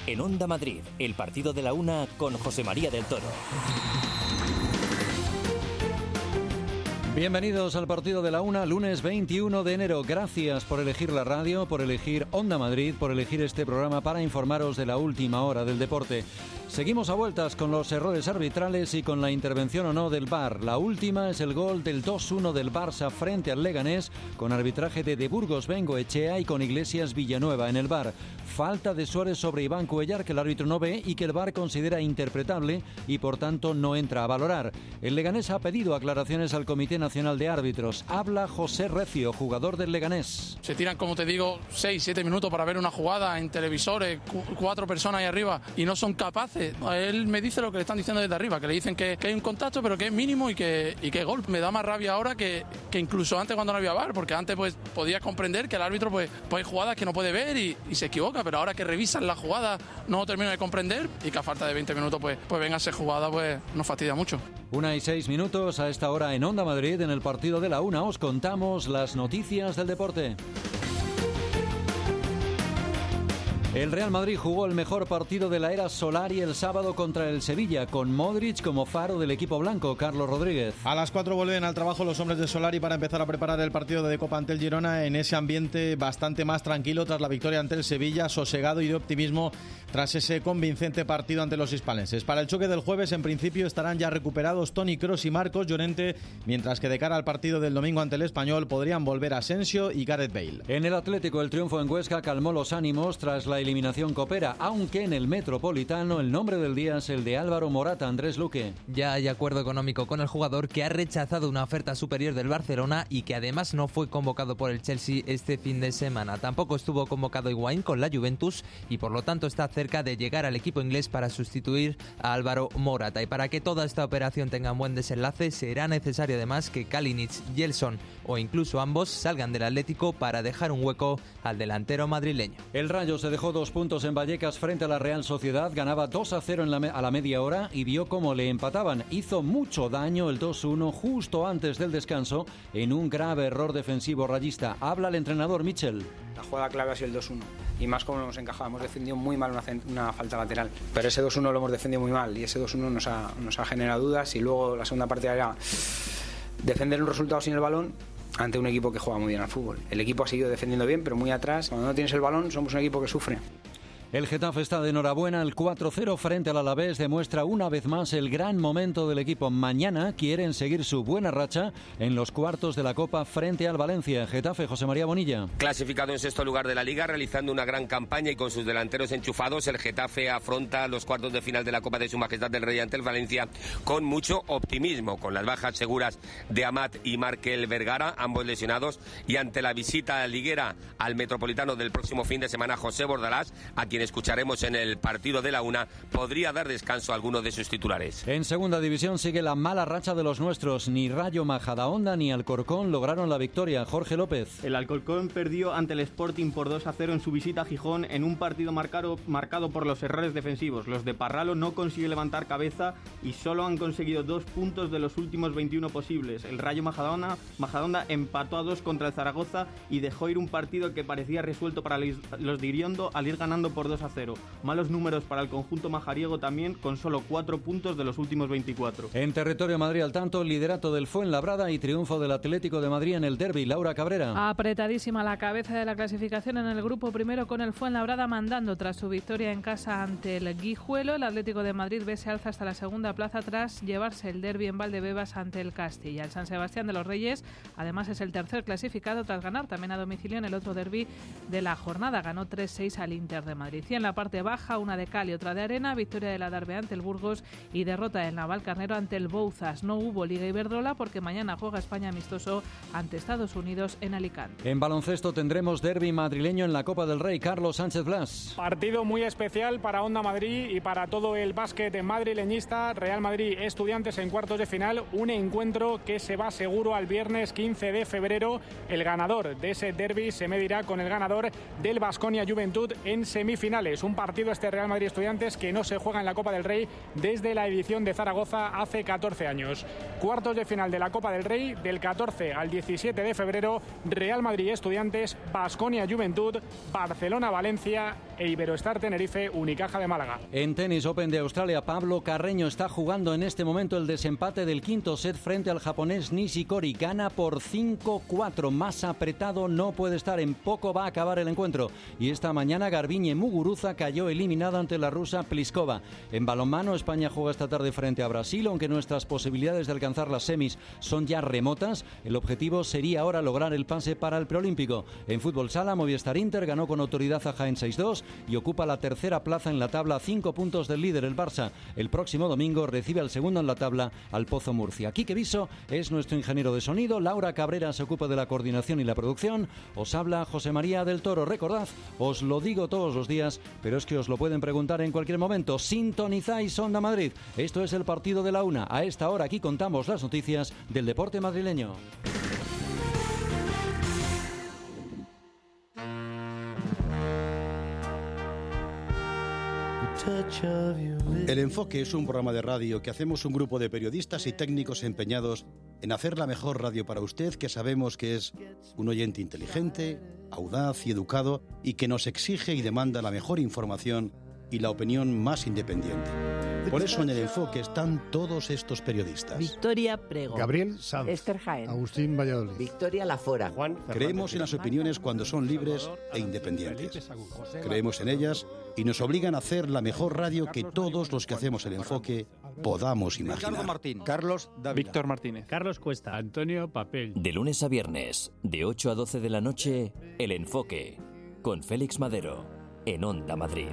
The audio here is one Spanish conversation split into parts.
En Onda Madrid, el partido de la una con José María del Toro. Bienvenidos al partido de la una, lunes 21 de enero. Gracias por elegir la radio, por elegir Onda Madrid, por elegir este programa para informaros de la última hora del deporte. Seguimos a vueltas con los errores arbitrales y con la intervención o no del VAR. La última es el gol del 2-1 del Barça frente al Leganés, con arbitraje de Burgos Bengoechea y con Iglesias Villanueva en el VAR. Falta de Suárez sobre Iván Cuéllar, que el árbitro no ve y que el VAR considera interpretable y por tanto no entra a valorar. El Leganés ha pedido aclaraciones al Comité Nacional de Árbitros. Habla José Recio, jugador del Leganés. Se tiran, como te digo, 6-7 minutos para ver una jugada en televisores, 4 personas ahí arriba y no son capaces. Él me dice lo que le están diciendo desde arriba, que le dicen que hay un contacto pero que es mínimo y que gol. Me da más rabia ahora que incluso antes cuando no había VAR, porque antes pues podía comprender que el árbitro pues hay jugadas que no puede ver y se equivoca, pero ahora que revisan la jugada no lo termino de comprender y que a falta de 20 minutos pues venga esa jugada, pues nos fastidia mucho. 1:06 a esta hora en Onda Madrid. En el partido de la una os contamos las noticias del deporte. El Real Madrid jugó el mejor partido de la era Solari el sábado contra el Sevilla, con Modric como faro del equipo blanco. Carlos Rodríguez. A las 4 vuelven al trabajo los hombres de Solari para empezar a preparar el partido de Copa ante el Girona en ese ambiente bastante más tranquilo tras la victoria ante el Sevilla, sosegado y de optimismo tras ese convincente partido ante los hispalenses. Para el choque del jueves, en principio, estarán ya recuperados Toni Kroos y Marcos Llorente, mientras que de cara al partido del domingo ante el Español podrían volver Asensio y Gareth Bale. En el Atlético, el triunfo en Huesca calmó los ánimos tras la eliminación copera, aunque en el Metropolitano el nombre del día es el de Álvaro Morata. Andrés Luque. Ya hay acuerdo económico con el jugador, que ha rechazado una oferta superior del Barcelona y que además no fue convocado por el Chelsea este fin de semana. Tampoco estuvo convocado Higuaín con la Juventus y por lo tanto está cerca de llegar al equipo inglés para sustituir a Álvaro Morata. Y para que toda esta operación tenga un buen desenlace será necesario además que Kalinic, Gelson o incluso ambos salgan del Atlético para dejar un hueco al delantero madrileño. El Rayo se dejó 2 puntos en Vallecas frente a la Real Sociedad, ganaba 2-0 a la media hora y vio cómo le empataban. Hizo mucho daño el 2-1 justo antes del descanso en un grave error defensivo rayista. Habla el entrenador Michel. La jugada clave ha sido el 2-1 y más como lo hemos encajado. Hemos defendido muy mal una falta lateral, pero ese 2-1 lo hemos defendido muy mal y ese 2-1 nos ha generado dudas y luego la segunda parte era defender un resultado sin el balón ante un equipo que juega muy bien al fútbol. El equipo ha seguido defendiendo bien, pero muy atrás. Cuando no tienes el balón somos un equipo que sufre. El Getafe está de enhorabuena. El 4-0 frente al Alavés demuestra una vez más el gran momento del equipo. Mañana quieren seguir su buena racha en los cuartos de la Copa frente al Valencia. Getafe, José María Bonilla. Clasificado en sexto lugar de la Liga, realizando una gran campaña y con sus delanteros enchufados, el Getafe afronta los cuartos de final de la Copa de Su Majestad del Rey ante el Valencia con mucho optimismo, con las bajas seguras de Amat y Markel Vergara, ambos lesionados, y ante la visita liguera al Metropolitano del próximo fin de semana, José Bordalás, a quien escucharemos en el partido de la una, podría dar descanso a alguno de sus titulares. En segunda división sigue la mala racha de los nuestros. Ni Rayo Majadahonda ni Alcorcón lograron la victoria. Jorge López. El Alcorcón perdió ante el Sporting por 2-0 en su visita a Gijón en un partido marcado por los errores defensivos. Los de Parralo no consiguió levantar cabeza y solo han conseguido 2 puntos de los últimos 21 posibles. El Rayo Majadahonda empató a 2 contra el Zaragoza y dejó ir un partido que parecía resuelto para los de Iriondo al ir ganando por 2-0. Malos números para el conjunto majariego también, con solo 4 puntos de los últimos 24. En territorio Madrid al tanto, liderato del Fuenlabrada y triunfo del Atlético de Madrid en el derbi. Laura Cabrera. Apretadísima la cabeza de la clasificación en el grupo primero, con el Fuenlabrada mandando tras su victoria en casa ante el Guijuelo. El Atlético de Madrid se alza hasta la segunda plaza tras llevarse el derbi en Valdebebas ante el Castilla. El San Sebastián de los Reyes además es el tercer clasificado tras ganar también a domicilio en el otro derbi de la jornada. Ganó 3-6 al Inter de Madrid. Y en la parte baja, una de cal y otra de arena, victoria de la Darbe ante el Burgos y derrota del Navalcarnero ante el Bouzas. No hubo Liga Iberdrola porque mañana juega España amistoso ante Estados Unidos en Alicante. En baloncesto tendremos derbi madrileño en la Copa del Rey. Carlos Sánchez Blas. Partido muy especial para Onda Madrid y para todo el básquet madrileñista. Real Madrid Estudiantes en cuartos de final, un encuentro que se va seguro al viernes 15 de febrero. El ganador de ese derbi se medirá con el ganador del Baskonia Juventud en semifinales. Un partido Real Madrid Estudiantes que no se juega en la Copa del Rey desde la edición de Zaragoza hace 14 años. Cuartos de final de la Copa del Rey del 14 al 17 de febrero, Real Madrid Estudiantes, Baskonia Juventud, Barcelona Valencia e Iberoestar Tenerife, Unicaja de Málaga. En tenis Open de Australia, Pablo Carreño está jugando en este momento el desempate del quinto set frente al japonés Nishikori. Gana por 5-4. Más apretado no puede estar. En poco va a acabar el encuentro. Y esta mañana Garbiñe Muguruza cayó eliminada ante la rusa Pliskova. En balonmano, España juega esta tarde frente a Brasil. Aunque nuestras posibilidades de alcanzar las semis son ya remotas, el objetivo sería ahora lograr el pase para el preolímpico. En fútbol sala, Movistar Inter ganó con autoridad a Jaén 6-2 y ocupa la tercera plaza en la tabla, 5 puntos del líder, el Barça. El próximo domingo recibe al segundo en la tabla, al Pozo Murcia. Quique Viso es nuestro ingeniero de sonido, Laura Cabrera se ocupa de la coordinación y la producción. Os habla José María del Toro. Recordad, os lo digo todos los días, pero es que os lo pueden preguntar en cualquier momento. Sintonizáis Onda Madrid. Esto es el partido de la una. A esta hora aquí contamos las noticias del deporte madrileño. El Enfoque es un programa de radio que hacemos un grupo de periodistas y técnicos empeñados en hacer la mejor radio para usted, que sabemos que es un oyente inteligente, audaz y educado, y que nos exige y demanda la mejor información y la opinión más independiente. Por eso en El Enfoque están todos estos periodistas. Victoria Prego, Gabriel Sanz, Esther Jaén, Agustín Valladolid, Victoria Lafora, Juan. Creemos en las opiniones cuando son libres e independientes. Creemos en ellas y nos obligan a hacer la mejor radio que todos los que hacemos El Enfoque podamos imaginar. Carlos Dávila, Víctor Martínez, Carlos Cuesta, Antonio Papel. De lunes a viernes, de 8 a 12 de la noche, El Enfoque, con Félix Madero, en Onda Madrid.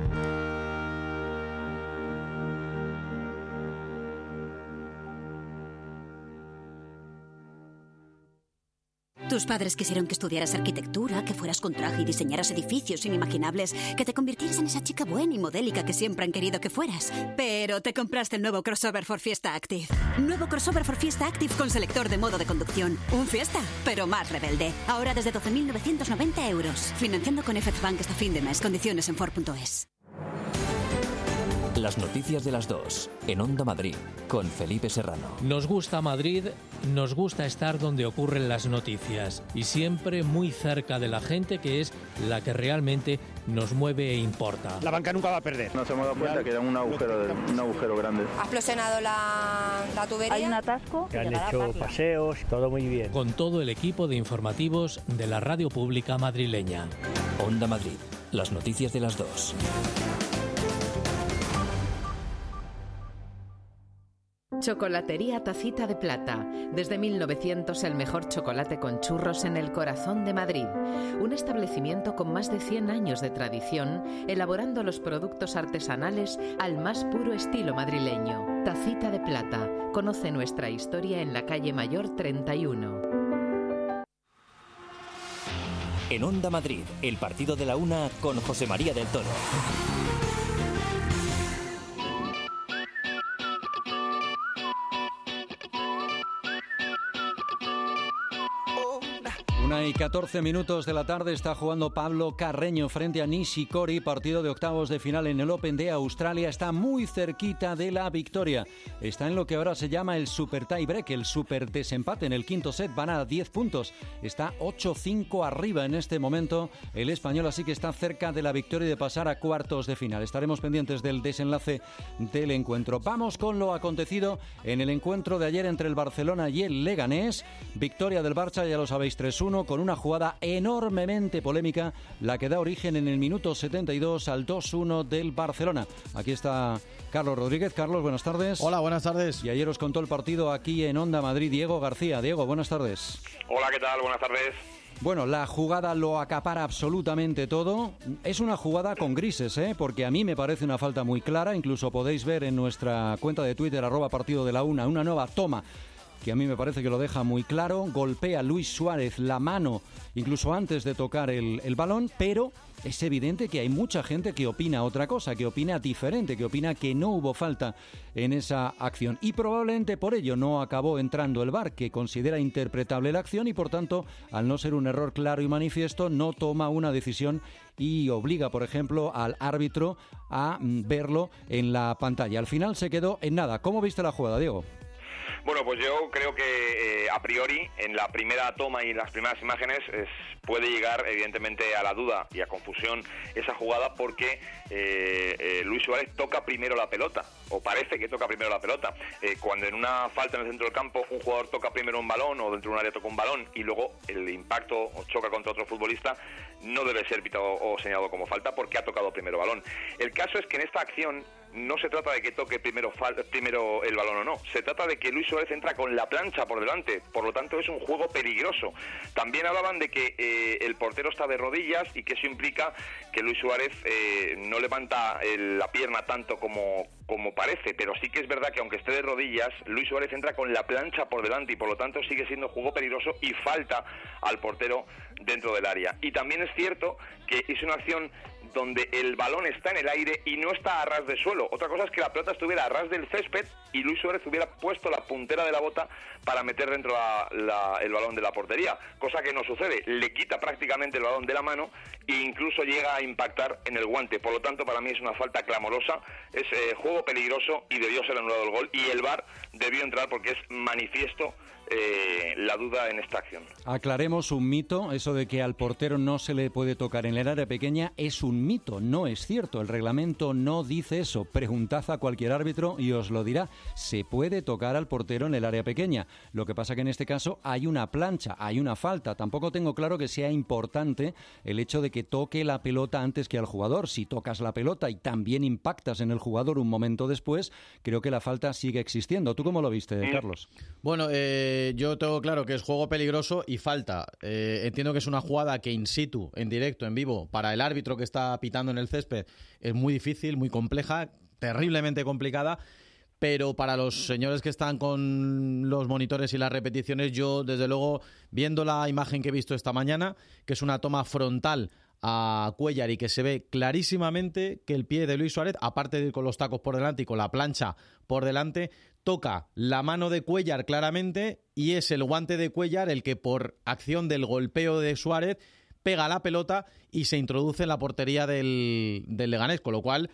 Tus padres quisieron que estudiaras arquitectura, que fueras con traje y diseñaras edificios inimaginables, que te convirtieras en esa chica buena y modélica que siempre han querido que fueras. Pero te compraste el nuevo crossover Ford Fiesta Active. Nuevo crossover Ford Fiesta Active con selector de modo de conducción. Un Fiesta, pero más rebelde. Ahora desde 12.990 euros. Financiando con FX Bank hasta fin de mes. Condiciones en Ford.es. Las noticias de las 2, en Onda Madrid, con Felipe Serrano. Nos gusta Madrid, nos gusta estar donde ocurren las noticias y siempre muy cerca de la gente, que es la que realmente nos mueve e importa. La banca nunca va a perder. Nos hemos dado cuenta que era un agujero grande. Ha explosionado la tubería. Hay un atasco. Que han hecho paseos, todo muy bien. Con todo el equipo de informativos de la radio pública madrileña. Onda Madrid, las noticias de las 2. Chocolatería Tacita de Plata. Desde 1900 el mejor chocolate con churros en el corazón de Madrid. Un establecimiento con más de 100 años de tradición, elaborando los productos artesanales al más puro estilo madrileño. Tacita de Plata. Conoce nuestra historia en la calle Mayor 31. En Onda Madrid, el partido de la una con José María del Toro. Y 14 minutos de la tarde está jugando Pablo Carreño frente a Nishikori, partido de octavos de final en el Open de Australia. Está muy cerquita de la victoria. Está en lo que ahora se llama el super tie break, el super desempate. En el quinto set van a 10 puntos. Está 8-5 arriba en este momento el español, así que está cerca de la victoria y de pasar a cuartos de final. Estaremos pendientes del desenlace del encuentro. Vamos con lo acontecido en el encuentro de ayer entre el Barcelona y el Leganés. Victoria del Barça, ya lo sabéis, 3-1, con una jugada enormemente polémica, la que da origen en el minuto 72 al 2-1 del Barcelona. Aquí está Carlos Rodríguez. Carlos, buenas tardes. Hola, buenas tardes. Y ayer os contó el partido aquí en Onda Madrid Diego García. Diego, buenas tardes. Hola, ¿qué tal? Buenas tardes. Bueno, la jugada lo acapara absolutamente todo. Es una jugada con grises, porque a mí me parece una falta muy clara. Incluso podéis ver en nuestra cuenta de Twitter, @partido de la una nueva toma que a mí me parece que lo deja muy claro. Golpea a Luis Suárez la mano incluso antes de tocar el balón, pero es evidente que hay mucha gente que opina otra cosa, que opina diferente, que opina que no hubo falta en esa acción. Y probablemente por ello no acabó entrando el VAR, que considera interpretable la acción y por tanto, al no ser un error claro y manifiesto, no toma una decisión y obliga, por ejemplo, al árbitro a verlo en la pantalla. Al final se quedó en nada. ¿Cómo viste la jugada, Diego? Bueno, pues yo creo que a priori en la primera toma y en las primeras imágenes puede llegar evidentemente a la duda y a confusión esa jugada porque Luis Suárez toca primero la pelota, o parece que toca primero la pelota. Cuando en una falta en el centro del campo un jugador toca primero un balón o dentro de un área toca un balón y luego el impacto o choca contra otro futbolista, no debe ser pitado o señalado como falta porque ha tocado primero balón. El caso es que en esta acción no se trata de que toque primero el balón o no, se trata de que Luis Suárez entra con la plancha por delante, por lo tanto es un juego peligroso. También hablaban de que el portero está de rodillas y que eso implica que Luis Suárez no levanta la pierna tanto como parece, pero sí que es verdad que aunque esté de rodillas, Luis Suárez entra con la plancha por delante y por lo tanto sigue siendo juego peligroso y falta al portero dentro del área. Y también es cierto que es una acción donde el balón está en el aire y no está a ras de suelo. Otra cosa es que la pelota estuviera a ras del césped y Luis Suárez hubiera puesto la puntera de la bota para meter dentro el balón de la portería, cosa que no sucede. Le quita prácticamente el balón de la mano e incluso llega a impactar en el guante. Por lo tanto, para mí es una falta clamorosa, es juego peligroso y debió ser anulado el gol. Y el VAR debió entrar porque es manifiesto la duda en esta acción. Aclaremos un mito, eso de que al portero no se le puede tocar en el área pequeña es un mito, no es cierto, el reglamento no dice eso. Preguntad a cualquier árbitro y os lo dirá, se puede tocar al portero en el área pequeña. Lo que pasa que en este caso hay una plancha, hay una falta. Tampoco tengo claro que sea importante el hecho de que toque la pelota antes que al jugador. Si tocas la pelota y también impactas en el jugador un momento después, creo que la falta sigue existiendo. ¿Tú cómo lo viste, Carlos? Bueno, yo tengo claro que es juego peligroso y falta. Entiendo que es una jugada que in situ, en directo, en vivo, para el árbitro que está pitando en el césped es muy difícil, muy compleja, terriblemente complicada, pero para los señores que están con los monitores y las repeticiones, yo desde luego, viendo la imagen que he visto esta mañana, que es una toma frontal a Cuéllar y que se ve clarísimamente que el pie de Luis Suárez, aparte de ir con los tacos por delante y con la plancha por delante, toca la mano de Cuéllar claramente y es el guante de Cuéllar el que por acción del golpeo de Suárez pega la pelota y se introduce en la portería del Leganés, con lo cual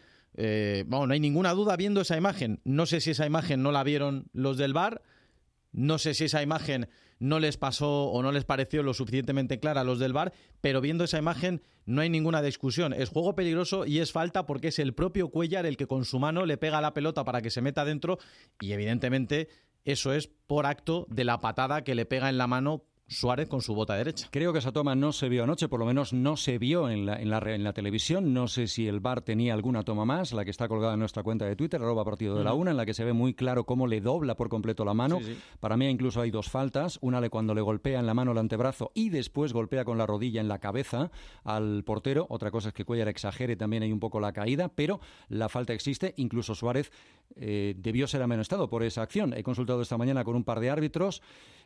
no hay ninguna duda viendo esa imagen. No sé si esa imagen no la vieron los del VAR, no sé si esa imagen no les pasó o no les pareció lo suficientemente clara a los del VAR, pero viendo esa imagen no hay ninguna discusión. Es juego peligroso y es falta porque es el propio Cuéllar el que con su mano le pega la pelota para que se meta dentro y evidentemente eso es por acto de la patada que le pega en la mano Suárez con su bota derecha. Creo que esa toma no se vio anoche, por lo menos no se vio en la televisión. No sé si el VAR tenía alguna toma más, la que está colgada en nuestra cuenta de Twitter, @partido de la una, en la que se ve muy claro cómo le dobla por completo la mano. Sí. Para mí incluso hay dos faltas, una cuando le golpea en la mano el antebrazo y después golpea con la rodilla en la cabeza al portero. Otra cosa es que Cuéllar exagere también hay un poco la caída, pero la falta existe. Incluso Suárez debió ser amonestado por esa acción. He consultado esta mañana con un par de árbitros.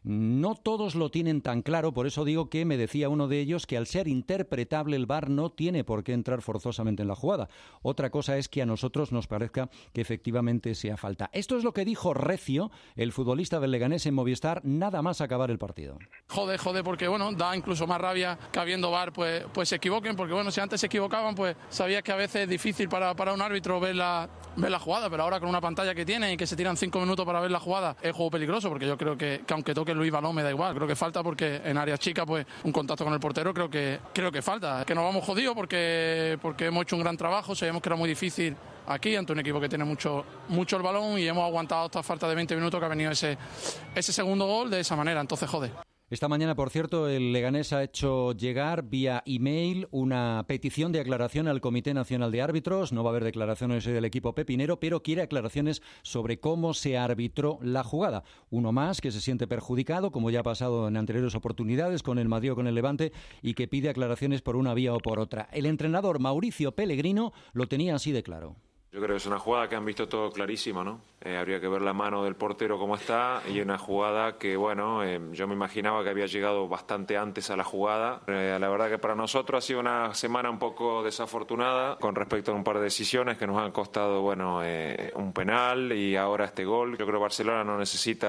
No todos lo tienen tan claro, por eso digo que me decía uno de ellos que al ser interpretable el VAR no tiene por qué entrar forzosamente en la jugada. Otra cosa es que a nosotros nos parezca que efectivamente sea falta. Esto es lo que dijo Recio, el futbolista del Leganés en Movistar, nada más acabar el partido. Jode, porque da incluso más rabia que habiendo VAR pues se equivoquen, porque si antes se equivocaban pues sabías que a veces es difícil para un árbitro ver la jugada, pero ahora con una pantalla que tiene y que se tiran 5 minutos para ver la jugada es juego peligroso, porque yo creo que aunque toque Luis Balón me da igual, creo que falta porque en áreas chicas pues un contacto con el portero creo que falta, que nos vamos jodidos porque hemos hecho un gran trabajo, sabíamos que era muy difícil aquí ante un equipo que tiene mucho el balón y hemos aguantado esta falta de 20 minutos que ha venido ese segundo gol de esa manera, entonces jode. Esta mañana, por cierto, el Leganés ha hecho llegar vía email una petición de aclaración al Comité Nacional de Árbitros. No va a haber declaraciones del equipo pepinero, pero quiere aclaraciones sobre cómo se arbitró la jugada. Uno más que se siente perjudicado, como ya ha pasado en anteriores oportunidades con el Madrid o con el Levante, y que pide aclaraciones por una vía o por otra. El entrenador Mauricio Pellegrino lo tenía así de claro. Yo creo que es una jugada que han visto todo clarísimo, ¿no? Habría que ver la mano del portero cómo está y una jugada que, yo me imaginaba que había llegado bastante antes a la jugada. La verdad que para nosotros ha sido una semana un poco desafortunada con respecto a un par de decisiones que nos han costado, un penal y ahora este gol. Yo creo que Barcelona no necesita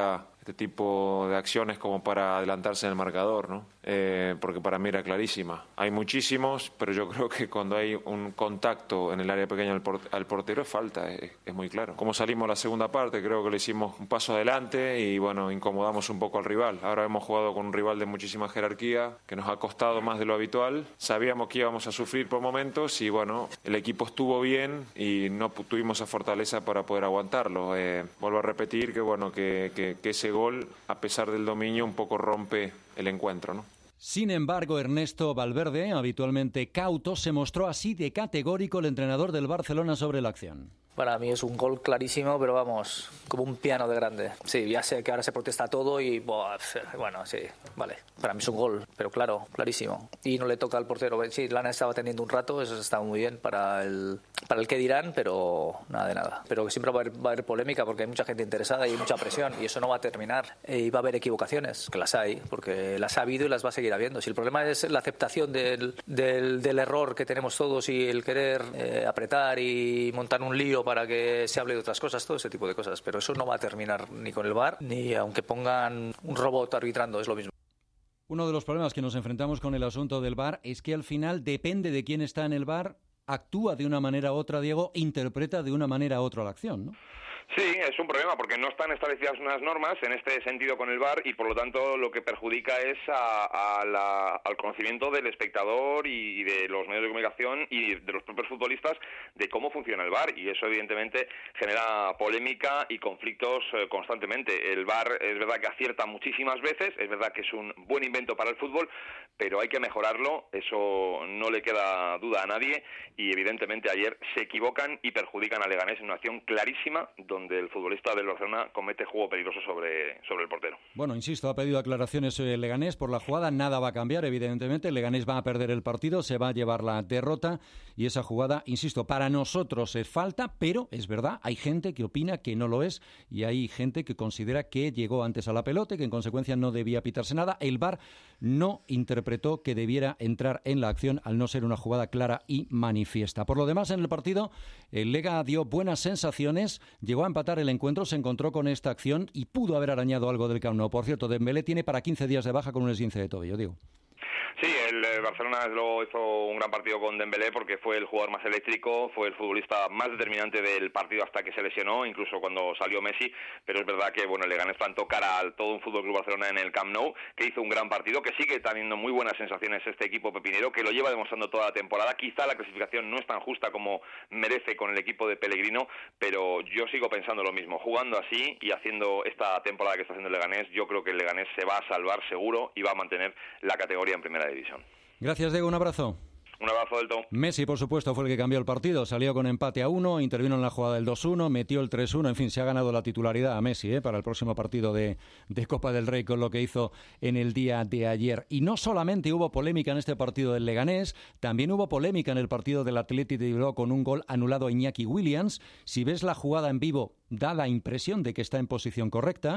este tipo de acciones como para adelantarse en el marcador, ¿no? Porque para mí era clarísima. Hay muchísimos, pero yo creo que cuando hay un contacto en el área pequeña al portero es falta, es muy claro. Como salimos la segunda parte, creo que le hicimos un paso adelante y bueno, incomodamos un poco al rival. Ahora hemos jugado con un rival de muchísima jerarquía, que nos ha costado más de lo habitual. Sabíamos que íbamos a sufrir por momentos y bueno, el equipo estuvo bien y no tuvimos esa fortaleza para poder aguantarlo. Vuelvo a repetir que bueno, que ese gol, a pesar del dominio, un poco rompe el encuentro, ¿no? Sin embargo, Ernesto Valverde, habitualmente cauto, se mostró así de categórico el entrenador del Barcelona sobre la acción. Para mí es un gol clarísimo, pero vamos, como un piano de grande. Sí, ya sé que ahora se protesta todo y bueno, sí, vale. Para mí es un gol, pero claro, clarísimo. Y no le toca al portero. Sí, Lana estaba teniendo un rato, eso estaba muy bien para el que dirán, pero nada de nada. Pero siempre va a haber polémica porque hay mucha gente interesada y hay mucha presión y eso no va a terminar. Y va a haber equivocaciones, que las hay, porque las ha habido y las va a seguir habiendo. Si el problema es la aceptación del error que tenemos todos y el querer apretar y montar un lío para que se hable de otras cosas, todo ese tipo de cosas. Pero eso no va a terminar ni con el VAR, ni aunque pongan un robot arbitrando, es lo mismo. Uno de los problemas que nos enfrentamos con el asunto del VAR es que al final depende de quién está en el VAR, actúa de una manera u otra, Diego, interpreta de una manera u otra la acción, ¿no? Sí, es un problema porque no están establecidas unas normas en este sentido con el VAR y por lo tanto lo que perjudica es al conocimiento del espectador y de los medios de comunicación y de los propios futbolistas de cómo funciona el VAR y eso evidentemente genera polémica y conflictos constantemente. El VAR es verdad que acierta muchísimas veces, es verdad que es un buen invento para el fútbol, pero hay que mejorarlo, eso no le queda duda a nadie y evidentemente ayer se equivocan y perjudican a Leganés en una acción clarísima donde el futbolista del Barcelona comete juego peligroso sobre el portero. Bueno, insisto, ha pedido aclaraciones el Leganés por la jugada, nada va a cambiar, evidentemente, el Leganés va a perder el partido, se va a llevar la derrota y esa jugada, insisto, para nosotros es falta, pero es verdad, hay gente que opina que no lo es y hay gente que considera que llegó antes a la pelota y que en consecuencia no debía pitarse nada. El VAR no interpretó que debiera entrar en la acción al no ser una jugada clara y manifiesta. Por lo demás, en el partido, el Lega dio buenas sensaciones, llegó a empatar el encuentro, se encontró con esta acción y pudo haber arañado algo del Camp Nou. Por cierto, Dembélé tiene para 15 días de baja con un esguince de tobillo, digo. Sí, el Barcelona luego hizo un gran partido con Dembélé porque fue el jugador más eléctrico, fue el futbolista más determinante del partido hasta que se lesionó, incluso cuando salió Messi, pero es verdad que bueno, el Leganés plantó cara a todo un Fútbol Club Barcelona en el Camp Nou, que hizo un gran partido, que sigue teniendo muy buenas sensaciones este equipo pepinero, que lo lleva demostrando toda la temporada. Quizá la clasificación no es tan justa como merece con el equipo de Pellegrino, pero yo sigo pensando lo mismo, jugando así y haciendo esta temporada que está haciendo el Leganés, yo creo que el Leganés se va a salvar seguro y va a mantener la categoría en primera división. Gracias, Diego, un abrazo. Un abrazo, Delto. Messi, por supuesto, fue el que cambió el partido. Salió con empate a 1, intervino en la jugada del 2-1, metió el 3-1. En fin, se ha ganado la titularidad a Messi para el próximo partido de Copa del Rey con lo que hizo en el día de ayer. Y no solamente hubo polémica en este partido del Leganés, también hubo polémica en el partido del Athletic de Bilbao con un gol anulado a Iñaki Williams. Si ves la jugada en vivo, da la impresión de que está en posición correcta.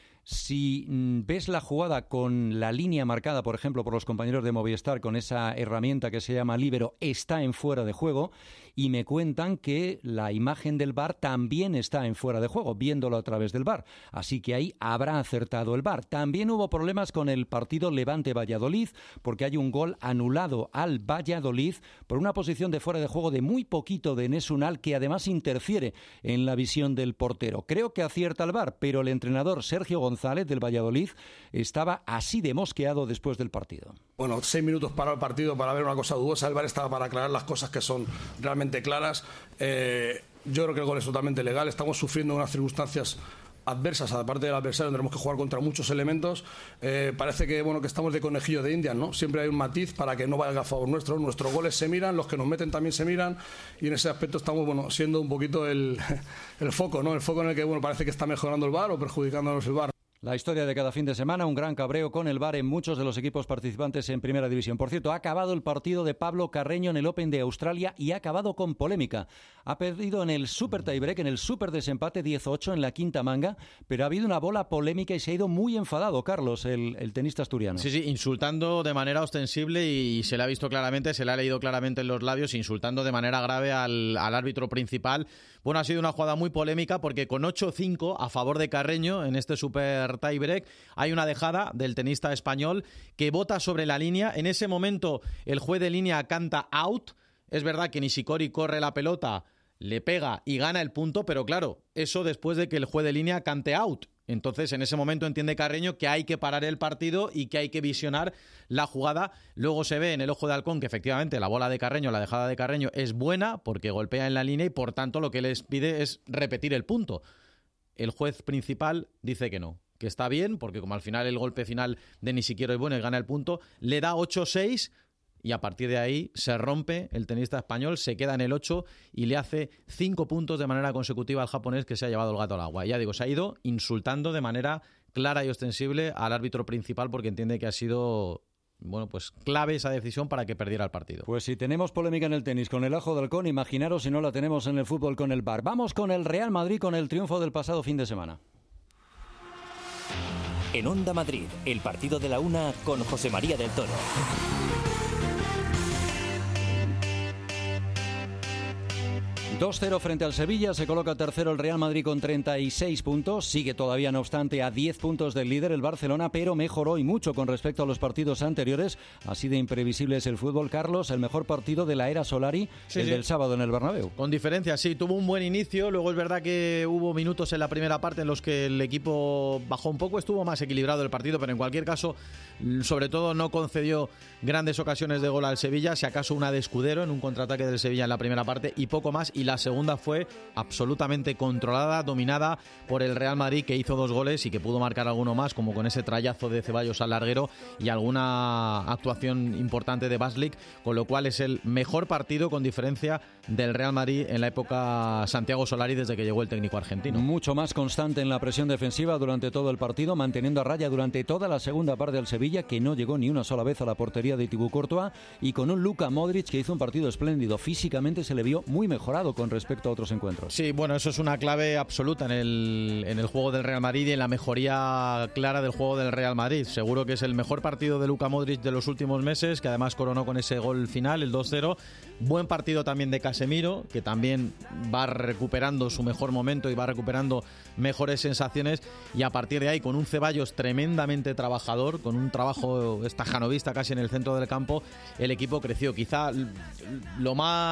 Si ves la jugada con la línea marcada, por ejemplo, por los compañeros de Movistar, con esa herramienta que se llama líbero, está en fuera de juego. Y me cuentan que la imagen del VAR también está en fuera de juego, viéndolo a través del VAR. Así que ahí habrá acertado el VAR. También hubo problemas con el partido Levante-Valladolid, porque hay un gol anulado al Valladolid por una posición de fuera de juego de muy poquito de Enes Unal, que además interfiere en la visión del portero. Creo que acierta el VAR, pero el entrenador Sergio González del Valladolid estaba así de mosqueado después del partido. Bueno, 6 minutos para el partido para ver una cosa dudosa. El VAR estaba para aclarar las cosas que son realmente claras. Yo creo que el gol es totalmente legal. Estamos sufriendo unas circunstancias adversas, aparte del adversario, tenemos que jugar contra muchos elementos. Parece que bueno que estamos de conejillo de Indias, ¿no? Siempre hay un matiz para que no vaya a favor nuestro. Nuestros goles se miran, los que nos meten también se miran, y en ese aspecto estamos siendo un poquito el foco, ¿no? El foco en el que parece que está mejorando el VAR o perjudicándonos el VAR. La historia de cada fin de semana, un gran cabreo con el VAR en muchos de los equipos participantes en Primera División. Por cierto, ha acabado el partido de Pablo Carreño en el Open de Australia y ha acabado con polémica. Ha perdido en el Super Tiebreak, en el Super Desempate 10-8 en la quinta manga, pero ha habido una bola polémica y se ha ido muy enfadado, Carlos, el tenista asturiano. Sí, insultando de manera ostensible y se le ha visto claramente, se le ha leído claramente en los labios, insultando de manera grave al árbitro principal. Bueno, ha sido una jugada muy polémica porque con 8-5 a favor de Carreño en este Super buscar tie-break. Hay una dejada del tenista español que bota sobre la línea. En ese momento el juez de línea canta out. Es verdad que Nishikori corre la pelota, le pega y gana el punto, pero claro, eso después de que el juez de línea cante out. Entonces, en ese momento entiende Carreño que hay que parar el partido y que hay que visionar la jugada. Luego se ve en el ojo de halcón que efectivamente la bola de Carreño, la dejada de Carreño es buena porque golpea en la línea y por tanto lo que les pide es repetir el punto. El juez principal dice que no, que está bien porque como al final el golpe final de Nishikori es bueno y gana el punto, le da 8-6 y a partir de ahí se rompe el tenista español, se queda en el 8 y le hace 5 puntos de manera consecutiva al japonés que se ha llevado el gato al agua. Ya digo, se ha ido insultando de manera clara y ostensible al árbitro principal porque entiende que ha sido pues clave esa decisión para que perdiera el partido. Pues si tenemos polémica en el tenis con el ojo de halcón, imaginaros si no la tenemos en el fútbol con el VAR. Vamos con el Real Madrid con el triunfo del pasado fin de semana. En Onda Madrid, el partido de la una con José María del Toro. 2-0 frente al Sevilla, se coloca tercero el Real Madrid con 36 puntos, sigue todavía no obstante a 10 puntos del líder el Barcelona, pero mejoró y mucho con respecto a los partidos anteriores, así de imprevisible es el fútbol. Carlos, el mejor partido de la era Solari, del sábado en el Bernabéu. Con diferencia, sí, tuvo un buen inicio, luego es verdad que hubo minutos en la primera parte en los que el equipo bajó un poco, estuvo más equilibrado el partido, pero en cualquier caso, sobre todo no concedió grandes ocasiones de gol al Sevilla, si acaso una de Escudero en un contraataque del Sevilla en la primera parte y poco más, y la segunda fue absolutamente controlada, dominada por el Real Madrid, que hizo 2 goles y que pudo marcar alguno más, como con ese trayazo de Ceballos al larguero y alguna actuación importante de Baslik, con lo cual es el mejor partido con diferencia del Real Madrid en la época Santiago Solari desde que llegó el técnico argentino. Mucho más constante en la presión defensiva durante todo el partido, manteniendo a raya durante toda la segunda parte del Sevilla, que no llegó ni una sola vez a la portería de Thibaut Courtois, y con un Luka Modric que hizo un partido espléndido. Físicamente se le vio muy mejorado con respecto a otros encuentros. Sí, bueno, eso es una clave absoluta en el juego del Real Madrid y en la mejoría clara del juego del Real Madrid. Seguro que es el mejor partido de Luka Modric de los últimos meses, que además coronó con ese gol final, el 2-0. Buen partido también de Casemiro, que también va recuperando su mejor momento y va recuperando mejores sensaciones, y a partir de ahí con un Ceballos tremendamente trabajador, con un trabajo estajanovista casi en el centro del campo, el equipo creció. Quizá lo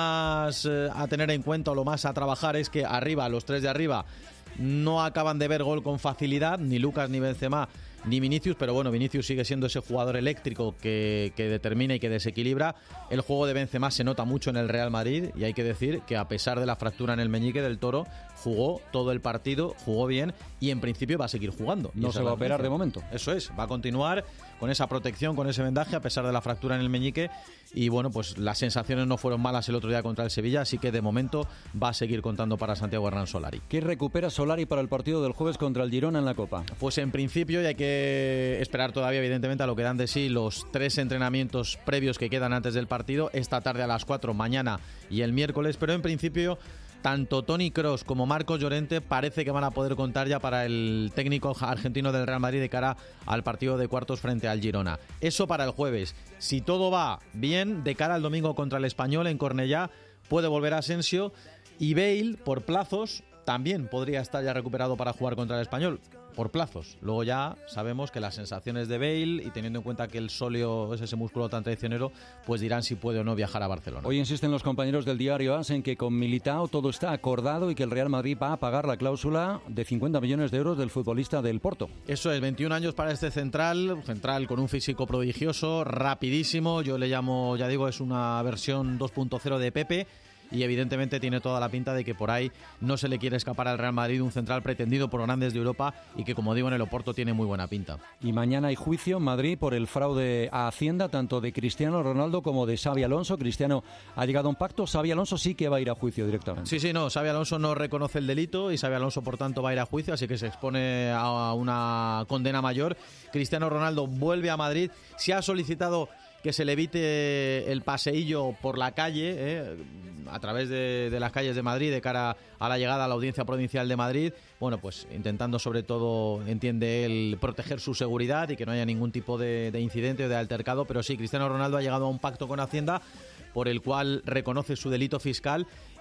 más a tener en cuenta o lo más a trabajar es que arriba, los 3 de arriba, no acaban de ver gol con facilidad, ni Lucas, ni Benzema, ni Vinicius, pero bueno, Vinicius sigue siendo ese jugador eléctrico que determina y que desequilibra. El juego de Benzema se nota mucho en el Real Madrid y hay que decir que a pesar de la fractura en el meñique del Toro, jugó todo el partido, jugó bien y en principio va a seguir jugando. No se va a operar de momento. Eso es, va a continuar con esa protección, con ese vendaje a pesar de la fractura en el meñique, y bueno, pues las sensaciones no fueron malas el otro día contra el Sevilla, así que de momento va a seguir contando para Santiago Hernán Solari. ¿Qué recupera Solari para el partido del jueves contra el Girona en la Copa? Pues en principio, y hay que esperar todavía evidentemente a lo que dan de sí los 3 entrenamientos previos que quedan antes del partido, esta tarde a las 4, mañana y el miércoles, pero en principio tanto Toni Kroos como Marcos Llorente parece que van a poder contar ya para el técnico argentino del Real Madrid de cara al partido de cuartos frente al Girona. Eso para el jueves. Si todo va bien, de cara al domingo contra el Español en Cornellá, puede volver Asensio, y Bale, por plazos, también podría estar ya recuperado para jugar contra el Español. Por plazos. Luego ya sabemos que las sensaciones de Bale, y teniendo en cuenta que el sóleo es ese músculo tan traicionero, pues dirán si puede o no viajar a Barcelona. Hoy insisten los compañeros del diario AS en que con Militao todo está acordado y que el Real Madrid va a pagar la cláusula de 50 millones de euros del futbolista del Porto. Eso es, 21 años para este central con un físico prodigioso, rapidísimo. Yo le llamo, ya digo, es una versión 2.0 de Pepe. Y evidentemente tiene toda la pinta de que por ahí no se le quiere escapar al Real Madrid un central pretendido por grandes de Europa y que, como digo, en el Oporto tiene muy buena pinta. Y mañana hay juicio en Madrid por el fraude a Hacienda, tanto de Cristiano Ronaldo como de Xabi Alonso. Cristiano ha llegado a un pacto, Xabi Alonso sí que va a ir a juicio directamente. Sí, no, Xabi Alonso no reconoce el delito y Xabi Alonso, por tanto, va a ir a juicio, así que se expone a una condena mayor. Cristiano Ronaldo vuelve a Madrid, se ha solicitado que se le evite el paseillo por la calle, a través de las calles de Madrid, de cara a la llegada a la Audiencia Provincial de Madrid. Bueno, pues intentando sobre todo, entiende él, proteger su seguridad y que no haya ningún tipo de incidente o de altercado. Pero sí, Cristiano Ronaldo ha llegado a un pacto con Hacienda por el cual reconoce su delito fiscal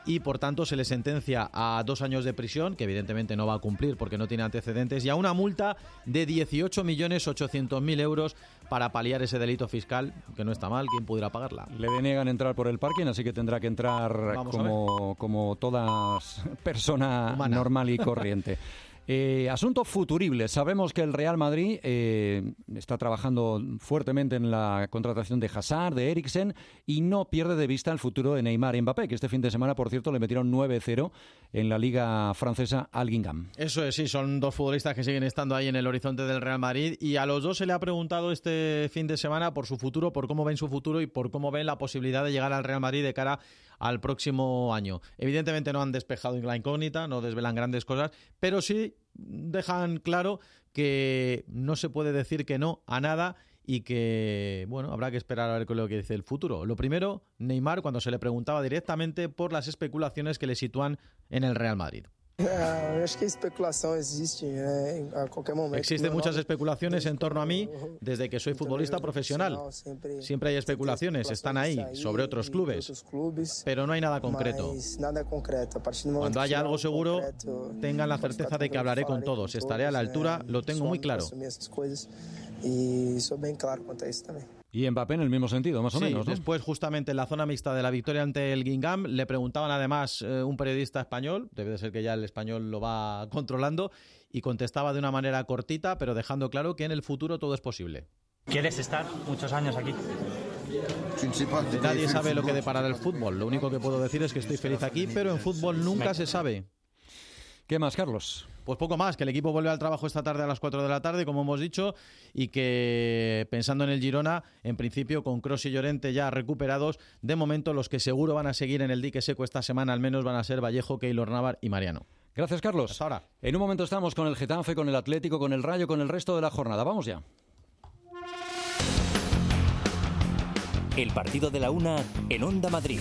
y por tanto se le sentencia a 2 años de prisión, que evidentemente no va a cumplir porque no tiene antecedentes, y a una multa de 18.800.000 euros para paliar ese delito fiscal, que no está mal, ¿quién pudiera pagarla? Le deniegan entrar por el parking, así que tendrá que entrar como toda persona humana, normal y corriente. Asunto futurible. Sabemos que el Real Madrid está trabajando fuertemente en la contratación de Hazard, de Eriksen, y no pierde de vista el futuro de Neymar y Mbappé, que este fin de semana, por cierto, le metieron 9-0 en la Liga Francesa al Guingamp. Eso es, sí, son dos futbolistas que siguen estando ahí en el horizonte del Real Madrid, y a los dos se le ha preguntado este fin de semana por su futuro, por cómo ven su futuro y por cómo ven la posibilidad de llegar al Real Madrid de cara al próximo año. Evidentemente no han despejado la incógnita, no desvelan grandes cosas, pero sí dejan claro que no se puede decir que no a nada y que, bueno, habrá que esperar a ver qué es lo que dice el futuro. Lo primero, Neymar, cuando se le preguntaba directamente por las especulaciones que le sitúan en el Real Madrid. Acho que especulação existe a qualquer momento. Existen muchas especulaciones en torno a mí desde que soy futbolista profesional. Siempre hay especulaciones, están ahí, sobre otros clubes, pero no hay nada concreto. Cuando haya algo seguro, tengan la certeza de que hablaré con todos, estaré a la altura, lo tengo muy claro. Y soy bien claro cuanto a eso también. Y Mbappé en el mismo sentido, más o menos, ¿no? Después, justamente en la zona mixta de la victoria ante el Guingamp, le preguntaban además un periodista español, debe de ser que ya el español lo va controlando, y contestaba de una manera cortita, pero dejando claro que en el futuro todo es posible. ¿Quieres estar muchos años aquí? Nadie sabe lo que deparará el fútbol. Lo único que puedo decir es que estoy feliz aquí, pero en fútbol nunca se sabe. ¿Qué más, Carlos? Pues poco más, que el equipo vuelve al trabajo esta tarde a las 4 de la tarde, como hemos dicho, y que pensando en el Girona, en principio con Kroos y Llorente ya recuperados, de momento los que seguro van a seguir en el dique seco esta semana al menos van a ser Vallejo, Keylor Navas y Mariano. Gracias, Carlos. Hasta ahora. En un momento estamos con el Getafe, con el Atlético, con el Rayo, con el resto de la jornada. Vamos ya. El partido de la una en Onda Madrid.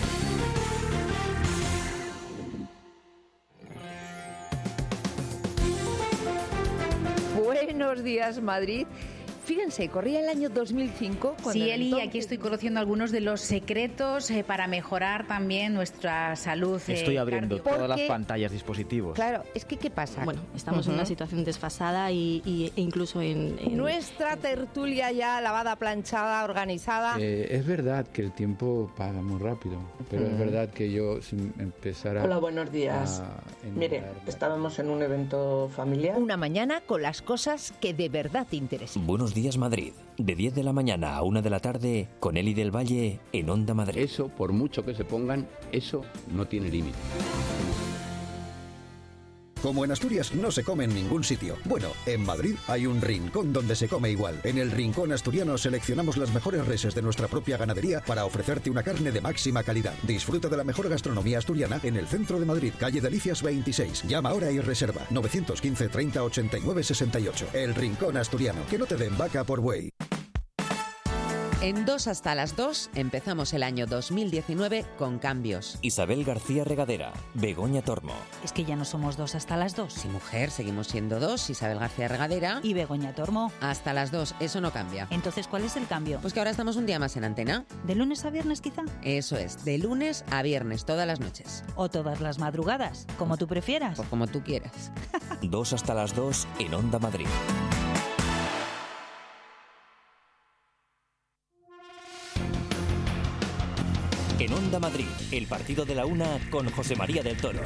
Buenos días, Madrid. Fíjense, corría el año 2005 cuando... Sí, Eli, aquí estoy conociendo algunos de los secretos para mejorar también nuestra salud. Estoy abriendo todas las pantallas, dispositivos. Claro, es que ¿qué pasa? Bueno, estamos en una situación desfasada e incluso en... Nuestra tertulia ya lavada, planchada, organizada. Es verdad que el tiempo pasa muy rápido, pero es verdad que yo si empezara... Hola, buenos días. Mire, estábamos en un evento familiar. Una mañana con las cosas que de verdad te interesan. Buenos días, Madrid. De 10 de la mañana a 1 de la tarde, con Eli del Valle en Onda Madrid. Eso, por mucho que se pongan, eso no tiene límite. Como en Asturias no se come en ningún sitio. Bueno, en Madrid hay un rincón donde se come igual. En el Rincón Asturiano seleccionamos las mejores reses de nuestra propia ganadería para ofrecerte una carne de máxima calidad. Disfruta de la mejor gastronomía asturiana en el centro de Madrid, calle Delicias 26. Llama ahora y reserva 915 30 89 68. El Rincón Asturiano. Que no te den vaca por buey. En 2 hasta las 2 empezamos el año 2019 con cambios. Isabel García Regadera, Begoña Tormo. Es que ya no somos 2 hasta las 2. Sí, mujer, seguimos siendo 2, Isabel García Regadera. Y Begoña Tormo. Hasta las 2, eso no cambia. Entonces, ¿cuál es el cambio? Pues que ahora estamos un día más en antena. ¿De lunes a viernes quizá? Eso es, de lunes a viernes, todas las noches. O todas las madrugadas, como tú prefieras. Pues como tú quieras. 2 hasta las 2 en Onda Madrid. En Onda Madrid, el partido de la una con José María del Toro.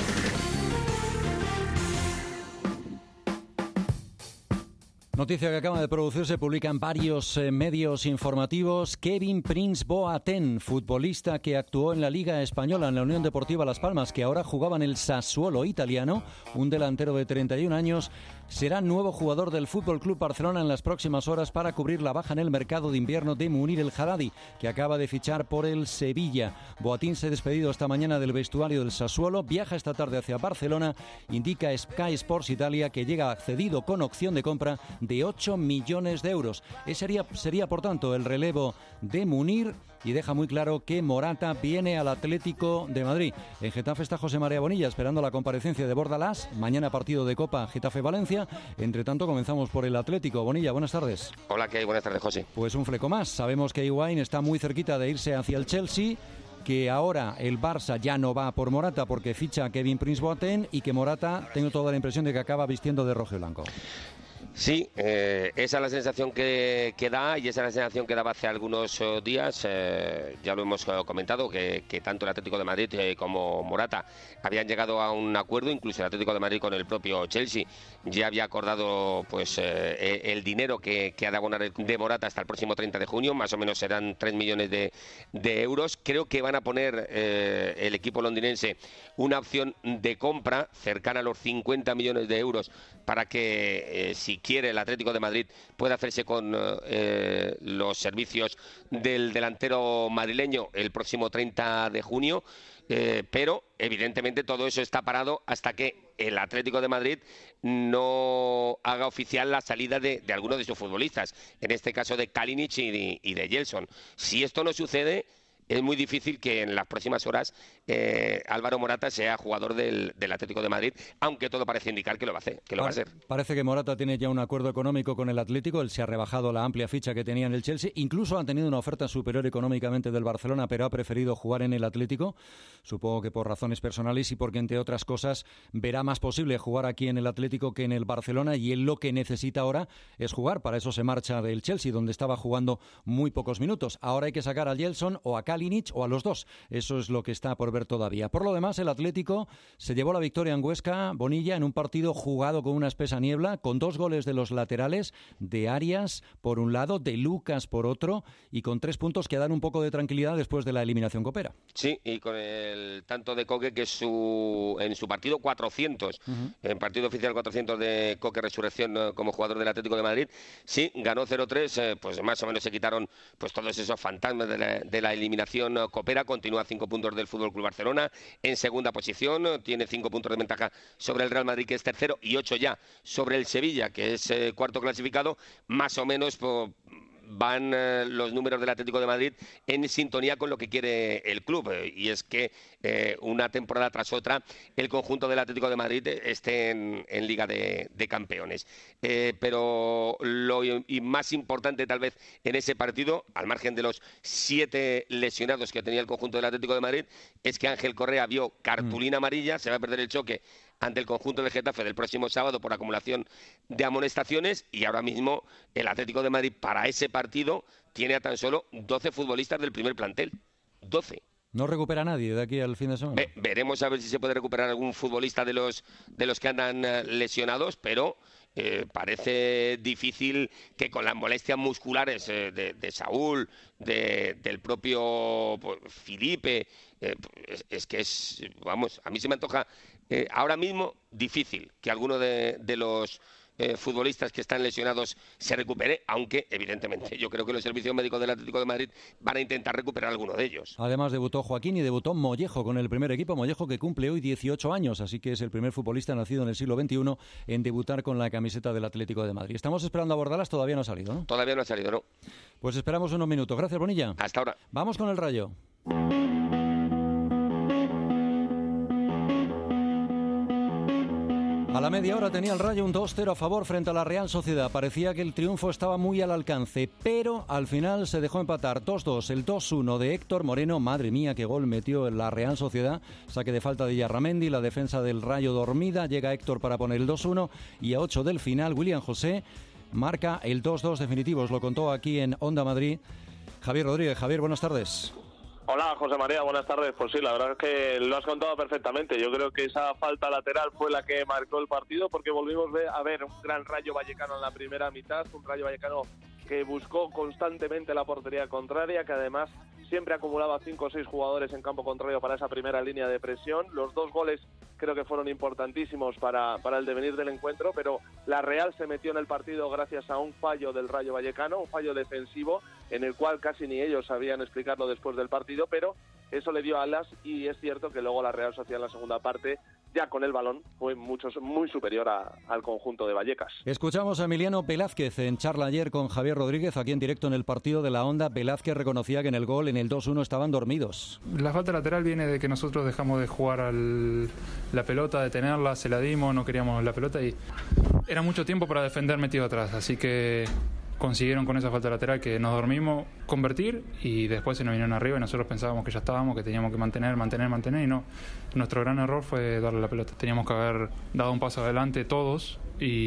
Noticia que acaba de producirse, publica en varios medios informativos. Kevin Prince Boateng, futbolista que actuó en la Liga Española en la Unión Deportiva Las Palmas, que ahora jugaba en el Sassuolo italiano, un delantero de 31 años, será nuevo jugador del Fútbol Club Barcelona en las próximas horas para cubrir la baja en el mercado de invierno de Munir El Haddadi, que acaba de fichar por el Sevilla. Boateng se ha despedido esta mañana del vestuario del Sassuolo, viaja esta tarde hacia Barcelona, indica Sky Sports Italia que llega cedido con opción de compra de 8 millones de euros. Ese sería, por tanto, el relevo de Munir, y deja muy claro que Morata viene al Atlético de Madrid. En Getafe está José María Bonilla esperando la comparecencia de Bordalás. Mañana partido de Copa Getafe-Valencia. Entre tanto, comenzamos por el Atlético. Bonilla, buenas tardes. Hola, ¿qué hay? Buenas tardes, José. Pues un fleco más. Sabemos que Higuaín está muy cerquita de irse hacia el Chelsea. que ahora el Barça ya no va por Morata porque ficha a Kevin Prince Boateng y que Morata, tengo toda la impresión de que acaba vistiendo de rojo y blanco. Sí, esa es la sensación que da, y esa es la sensación que daba hace algunos días. Ya lo hemos comentado, que tanto el Atlético de Madrid como Morata habían llegado a un acuerdo, incluso el Atlético de Madrid con el propio Chelsea ya había acordado pues el dinero que ha de abonar de Morata hasta el próximo 30 de junio, más o menos serán 3 millones de euros. Creo que van a poner el equipo londinense una opción de compra cercana a los 50 millones de euros para que, si quiere el Atlético de Madrid, pueda hacerse con los servicios del delantero madrileño el próximo 30 de junio. Pero evidentemente todo eso está parado hasta que el Atlético de Madrid no haga oficial la salida de alguno de sus futbolistas, en este caso de Kalinic y de Gelson. Si esto no sucede, es muy difícil que en las próximas horas Álvaro Morata sea jugador del Atlético de Madrid, aunque todo parece indicar que lo va a hacer. Parece que Morata tiene ya un acuerdo económico con el Atlético. Él se ha rebajado la amplia ficha que tenía en el Chelsea. Incluso ha tenido una oferta superior económicamente del Barcelona, pero ha preferido jugar en el Atlético. Supongo que por razones personales y porque, entre otras cosas, verá más posible jugar aquí en el Atlético que en el Barcelona, y él lo que necesita ahora es jugar. Para eso se marcha del Chelsea, donde estaba jugando muy pocos minutos. Ahora hay que sacar a Gelson o a Kalinic o a los dos. Eso es lo que está por ver todavía. Por lo demás, el Atlético se llevó la victoria en Huesca, Bonilla, en un partido jugado con una espesa niebla, con 2 goles de los laterales, de Arias por un lado, de Lucas por otro, y con 3 puntos que dan un poco de tranquilidad después de la eliminación copera. Sí, y con el tanto de Coque, que en su partido 400, en partido oficial 400 de Coque Resurrección como jugador del Atlético de Madrid. Sí, ganó 0-3, pues más o menos se quitaron pues todos esos fantasmas de la eliminación copera. Continúa a 5 puntos del FC Barcelona en segunda posición, tiene 5 puntos de ventaja sobre el Real Madrid, que es tercero, y 8 ya sobre el Sevilla, que es cuarto clasificado. Más o menos van los números del Atlético de Madrid en sintonía con lo que quiere el club, y es que una temporada tras otra el conjunto del Atlético de Madrid esté en Liga de Campeones. Pero lo más importante tal vez en ese partido, al margen de los 7 lesionados que tenía el conjunto del Atlético de Madrid, es que Ángel Correa vio cartulina amarilla, se va a perder el choque ante el conjunto del Getafe del próximo sábado por acumulación de amonestaciones, y ahora mismo el Atlético de Madrid para ese partido tiene a tan solo 12 futbolistas del primer plantel. 12. No recupera nadie de aquí al fin de semana. Veremos a ver si se puede recuperar algún futbolista de los que andan lesionados, pero parece difícil que con las molestias musculares de Saúl, del propio Felipe, vamos, a mí se me antoja ahora mismo difícil que alguno de los futbolistas que están lesionados se recupere, aunque evidentemente yo creo que los servicios médicos del Atlético de Madrid van a intentar recuperar alguno de ellos. Además debutó Joaquín y debutó Mollejo con el primer equipo. Mollejo, que cumple hoy 18 años, así que es el primer futbolista nacido en el siglo XXI en debutar con la camiseta del Atlético de Madrid. Estamos esperando a Bordalas, todavía no ha salido, ¿no? Todavía no ha salido, ¿no? Pues esperamos unos minutos. Gracias, Bonilla. Hasta ahora. Vamos con el Rayo. A la media hora tenía el Rayo un 2-0 a favor frente a la Real Sociedad. Parecía que el triunfo estaba muy al alcance, pero al final se dejó empatar 2-2. El 2-1 de Héctor Moreno. Madre mía, qué gol metió en la Real Sociedad. Saque de falta de Yarramendi, la defensa del Rayo dormida. Llega Héctor para poner el 2-1 y a 8 del final William José marca el 2-2 definitivo. Os lo contó aquí en Onda Madrid Javier Rodríguez. Javier, buenas tardes. Hola, José María, buenas tardes. Pues sí, la verdad es que lo has contado perfectamente. Yo creo que esa falta lateral fue la que marcó el partido, porque volvimos a ver un gran Rayo Vallecano en la primera mitad, un Rayo Vallecano que buscó constantemente la portería contraria, que además siempre acumulaba 5 o 6 jugadores en campo contrario para esa primera línea de presión. Los 2 goles creo que fueron importantísimos para el devenir del encuentro, pero la Real se metió en el partido gracias a un fallo del Rayo Vallecano, un fallo defensivo en el cual casi ni ellos sabían explicarlo después del partido, pero eso le dio alas, y es cierto que luego la Real Sociedad en la segunda parte, ya con el balón, fue muy superior al conjunto de Vallecas. Escuchamos a Emiliano Velázquez en charla ayer con Javier Rodríguez aquí en directo en el partido de la Onda. Velázquez reconocía que en el gol, en el 2-1, estaban dormidos. La falta lateral viene de que nosotros dejamos de jugar la pelota, de tenerla, se la dimos, no queríamos la pelota y era mucho tiempo para defender metido atrás, así que consiguieron con esa falta lateral que nos dormimos convertir y después se nos vinieron arriba y nosotros pensábamos que ya estábamos, que teníamos que mantener y no. Nuestro gran error fue darle la pelota. Teníamos que haber dado un paso adelante todos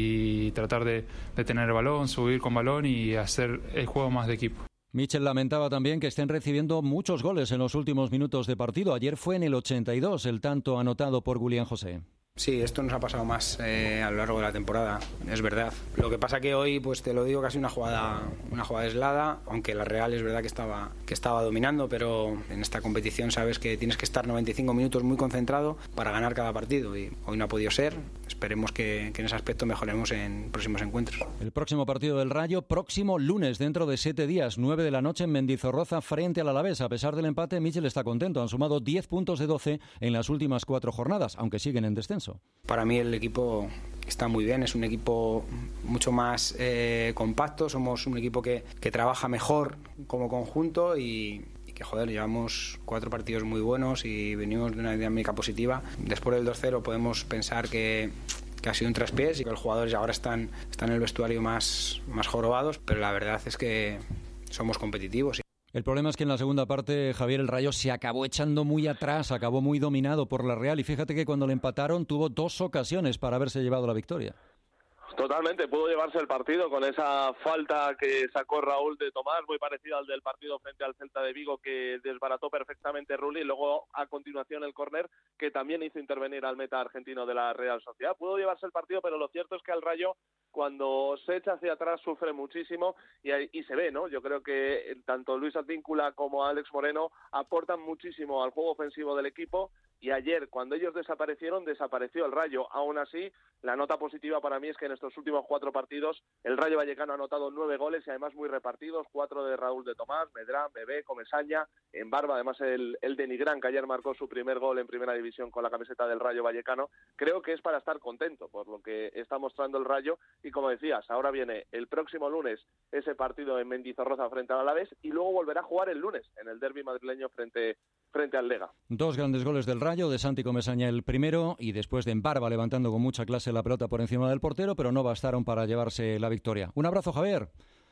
y tratar de tener el balón, subir con balón y hacer el juego más de equipo. Michel lamentaba también que estén recibiendo muchos goles en los últimos minutos de partido. Ayer fue en el 82 el tanto anotado por Willian José. Sí, esto nos ha pasado más a lo largo de la temporada, es verdad. Lo que pasa que hoy, pues te lo digo, casi una jugada aislada, aunque la Real es verdad que estaba dominando, pero en esta competición sabes que tienes que estar 95 minutos muy concentrado para ganar cada partido y hoy no ha podido ser. Esperemos que en ese aspecto mejoremos en próximos encuentros. El próximo partido del Rayo, próximo lunes, dentro de 7 días, 9 de la noche en Mendizorroza frente al Alavés. A pesar del empate, Michel está contento. Han sumado 10 puntos de 12 en las últimas 4 jornadas, aunque siguen en descenso. Para mí el equipo está muy bien, es un equipo mucho más compacto, somos un equipo que trabaja mejor como conjunto y que, llevamos 4 partidos muy buenos y venimos de una dinámica positiva. Después del 2-0 podemos pensar que ha sido un traspiés y que los jugadores ahora están en el vestuario más jorobados, pero la verdad es que somos competitivos. El problema es que en la segunda parte, Javier, el Rayo se acabó echando muy atrás, acabó muy dominado por la Real y fíjate que cuando le empataron tuvo 2 ocasiones para haberse llevado la victoria. Totalmente, pudo llevarse el partido con esa falta que sacó Raúl de Tomás, muy parecida al del partido frente al Celta de Vigo, que desbarató perfectamente Rulli, y luego a continuación el córner que también hizo intervenir al meta argentino de la Real Sociedad. Pudo llevarse el partido, pero lo cierto es que al Rayo, cuando se echa hacia atrás, sufre muchísimo y se ve, ¿no? Yo creo que tanto Luis Advíncula como Alex Moreno aportan muchísimo al juego ofensivo del equipo. Y ayer, cuando ellos desaparecieron, desapareció el Rayo. Aún así, la nota positiva para mí es que en estos últimos 4 partidos el Rayo Vallecano ha anotado 9 goles y además muy repartidos, 4 de Raúl de Tomás, Medrán, Bebé, Comesaña, en Barba, además el de Nigrán, que ayer marcó su primer gol en Primera División con la camiseta del Rayo Vallecano. Creo que es para estar contento por lo que está mostrando el Rayo y, como decías, ahora viene el próximo lunes ese partido en Mendizorroza frente al Alavés y luego volverá a jugar el lunes en el derbi madrileño frente al Lega. 2 grandes goles del Rayo, de Santi Comesaña el primero y después de Barba levantando con mucha clase la pelota por encima del portero, pero no bastaron para llevarse la victoria. Un abrazo, Javier.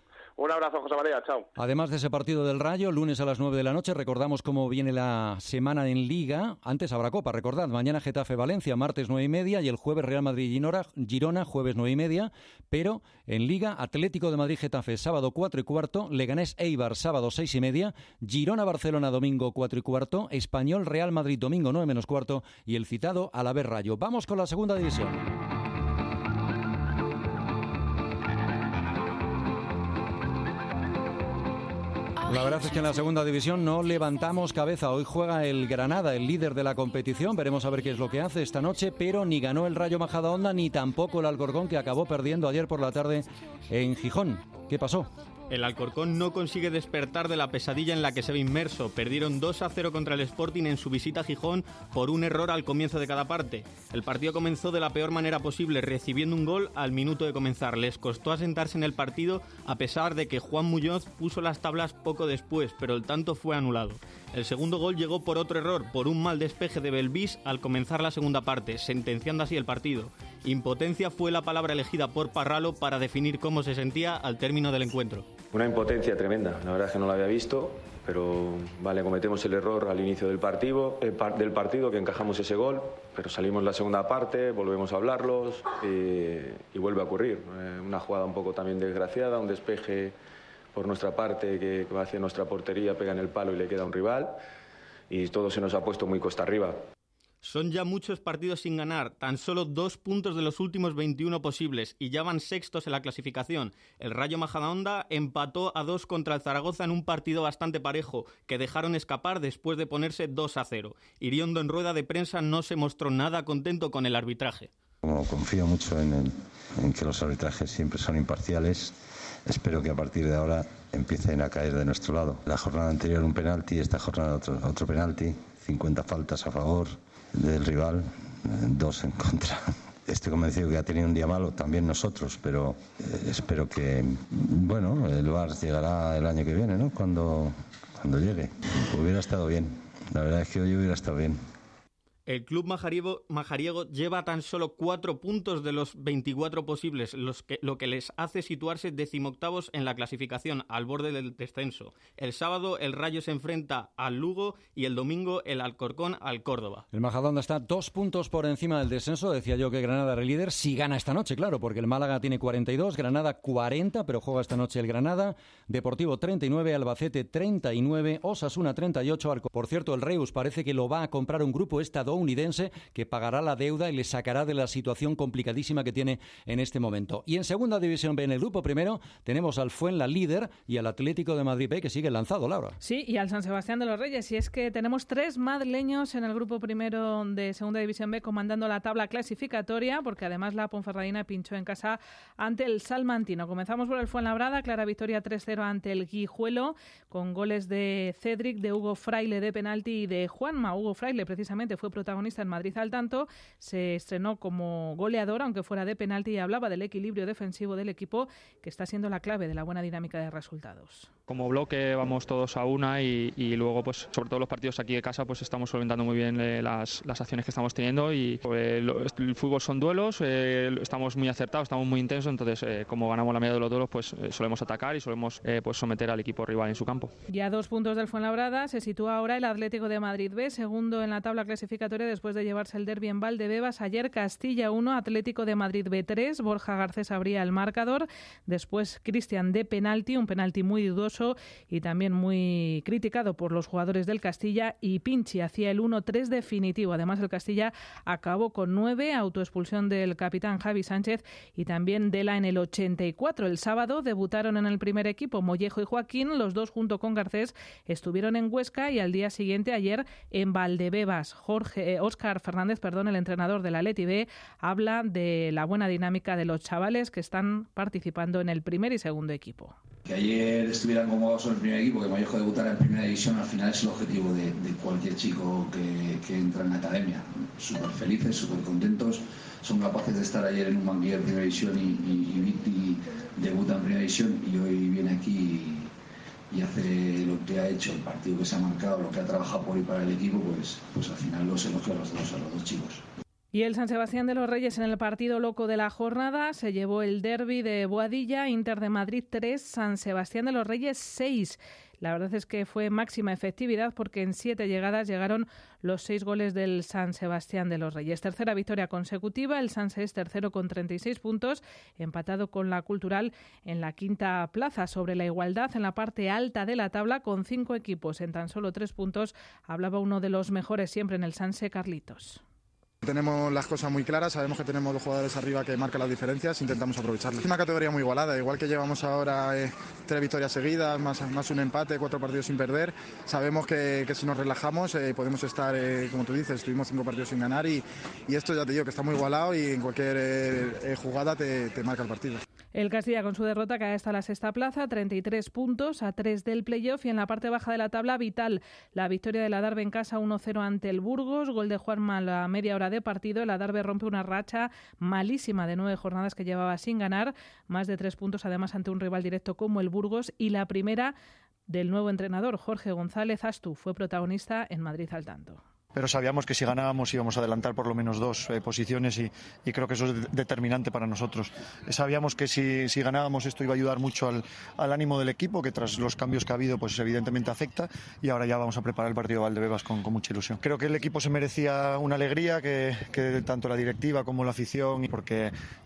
Un abrazo, José María, chao. Además de ese partido del Rayo, lunes a las 9 de la noche, recordamos cómo viene la semana en Liga. Antes habrá Copa, recordad, mañana Getafe-Valencia, martes 9:30 y el jueves Real Madrid-Girona, jueves 9:30. Pero en Liga, Atlético de Madrid-Getafe, sábado 4:15, Leganés-Eibar, sábado 6:30, Girona-Barcelona, domingo 4:15, Español-Real Madrid, domingo 9:15 y el citado Alavés-Rayo. Vamos con la segunda división. La verdad es que en la segunda división no levantamos cabeza. Hoy juega el Granada, el líder de la competición. Veremos a ver qué es lo que hace esta noche, pero ni ganó el Rayo Majadahonda ni tampoco el Alcorcón, que acabó perdiendo ayer por la tarde en Gijón. ¿Qué pasó? El Alcorcón no consigue despertar de la pesadilla en la que se ve inmerso. Perdieron 2-0 contra el Sporting en su visita a Gijón por un error al comienzo de cada parte. El partido comenzó de la peor manera posible, recibiendo un gol al minuto de comenzar. Les costó asentarse en el partido a pesar de que Juan Muñoz puso las tablas poco después, pero el tanto fue anulado. El segundo gol llegó por otro error, por un mal despeje de Belvis al comenzar la segunda parte, sentenciando así el partido. Impotencia fue la palabra elegida por Parralo para definir cómo se sentía al término del encuentro. Una impotencia tremenda, la verdad es que no la había visto, pero vale, cometemos el error al inicio del partido que encajamos ese gol, pero salimos la segunda parte, volvemos a hablarlos y vuelve a ocurrir. Una jugada un poco también desgraciada, un despeje por nuestra parte que va hacia nuestra portería, pega en el palo y le queda a un rival y todo se nos ha puesto muy costa arriba. Son ya muchos partidos sin ganar, tan solo 2 puntos de los últimos 21 posibles y ya van sextos en la clasificación. El Rayo Majadahonda empató a 2 contra el Zaragoza en un partido bastante parejo, que dejaron escapar después de ponerse 2-0. Iriondo en rueda de prensa no se mostró nada contento con el arbitraje. Como confío mucho en que los arbitrajes siempre son imparciales, espero que a partir de ahora empiecen a caer de nuestro lado. La jornada anterior un penalti, esta jornada otro penalti, 50 faltas a favor del rival, 2 en contra. Estoy convencido que ha tenido un día malo, también nosotros, pero espero que, bueno, el VAR llegará el año que viene, ¿no? Cuando llegue. Hubiera estado bien, la verdad es que hoy hubiera estado bien. El club majariego lleva tan solo 4 puntos de los 24 posibles, lo que les hace situarse decimoctavos en la clasificación, al borde del descenso. El sábado el Rayo se enfrenta al Lugo y el domingo el Alcorcón al Córdoba. El Majadahonda está 2 puntos por encima del descenso. Decía yo que Granada era el líder si gana esta noche, claro, porque el Málaga tiene 42, Granada 40, pero juega esta noche el Granada, Deportivo 39, Albacete 39, Osasuna 38. Por cierto, el Reus parece que lo va a comprar un grupo estadounidense que pagará la deuda y le sacará de la situación complicadísima que tiene en este momento. Y en Segunda División B, en el grupo primero, tenemos al Fuenla líder y al Atlético de Madrid B, que sigue lanzado, Laura. Sí, y al San Sebastián de los Reyes. Y es que tenemos 3 madrileños en el grupo primero de Segunda División B comandando la tabla clasificatoria, porque además la Ponferradina pinchó en casa ante el Salmantino. Comenzamos por el Fuenlabrada, clara victoria 3-0 ante el Guijuelo, con goles de Cedric, de Hugo Fraile de penalti y de Juanma. Hugo Fraile precisamente fue protagonista en Madrid al tanto, se estrenó como goleador, aunque fuera de penalti, y hablaba del equilibrio defensivo del equipo, que está siendo la clave de la buena dinámica de resultados. Como bloque vamos todos a una y luego, pues sobre todo los partidos aquí de casa, pues estamos solventando muy bien las acciones que estamos teniendo y el fútbol son duelos, estamos muy acertados, estamos muy intensos, entonces como ganamos la media de los duelos, pues solemos atacar y solemos pues someter al equipo rival en su campo. Ya 2 puntos del Fuenlabrada, se sitúa ahora el Atlético de Madrid B, segundo en la tabla clasificatoria después de llevarse el derbi en Valdebebas. Ayer Castilla 1, Atlético de Madrid B 3, Borja Garcés abría el marcador, después Cristian de penalti, un penalti muy dudoso y también muy criticado por los jugadores del Castilla, y Pinchi hacía el 1-3 definitivo. Además el Castilla acabó con 9, autoexpulsión del capitán Javi Sánchez y también Dela en el 84. El sábado debutaron en el primer equipo Mollejo y Joaquín, los dos junto con Garcés estuvieron en Huesca y al día siguiente ayer en Valdebebas. Óscar Fernández, el entrenador del Atleti B, habla de la buena dinámica de los chavales que están participando en el primer y segundo equipo. Que ayer estuvieran convocados en el primer equipo, que Mollejo debutara en primera división, al final es el objetivo de cualquier chico que entra en la academia. Súper felices, súper contentos, son capaces de estar ayer en un banquillo de primera división y Viti debuta en primera división y hoy viene aquí y hace lo que ha hecho, el partido que se ha marcado, lo que ha trabajado por y para el equipo, pues al final los elogio a los dos chicos. Y el San Sebastián de los Reyes en el partido loco de la jornada se llevó el derbi de Boadilla, Inter de Madrid 3, San Sebastián de los Reyes 6. La verdad es que fue máxima efectividad porque en 7 llegadas llegaron los 6 goles del San Sebastián de los Reyes. Tercera victoria consecutiva, el Sanse es tercero con 36 puntos, empatado con la Cultural en la quinta plaza. Sobre la igualdad en la parte alta de la tabla, con 5 equipos en tan solo 3 puntos, hablaba uno de los mejores siempre en el Sanse, Carlitos. Tenemos las cosas muy claras, sabemos que tenemos los jugadores arriba que marcan las diferencias, intentamos aprovecharlas. Es una categoría muy igualada, igual que llevamos ahora 3 victorias seguidas, más un empate, 4 partidos sin perder. Sabemos que si nos relajamos podemos estar, como tú dices, estuvimos 5 partidos sin ganar y esto ya te digo que está muy igualado y en cualquier jugada te marca el partido. El Castilla con su derrota cae hasta la sexta plaza, 33 puntos a 3 del playoff, y en la parte baja de la tabla vital la victoria del Adarve en casa 1-0 ante el Burgos, gol de Juanma a la media hora de partido. El Adarve rompe una racha malísima de 9 jornadas que llevaba sin ganar, más de 3 puntos además ante un rival directo como el Burgos, y la primera del nuevo entrenador Jorge González Astu fue protagonista en Madrid al tanto. Pero sabíamos que si ganábamos íbamos a adelantar por lo menos 2 posiciones y creo que eso es determinante para nosotros. Sabíamos que si ganábamos esto iba a ayudar mucho al ánimo del equipo, que tras los cambios que ha habido pues evidentemente afecta, y ahora ya vamos a preparar el partido de Valdebebas con mucha ilusión. Creo que el equipo se merecía una alegría, que tanto la directiva como la afición, porque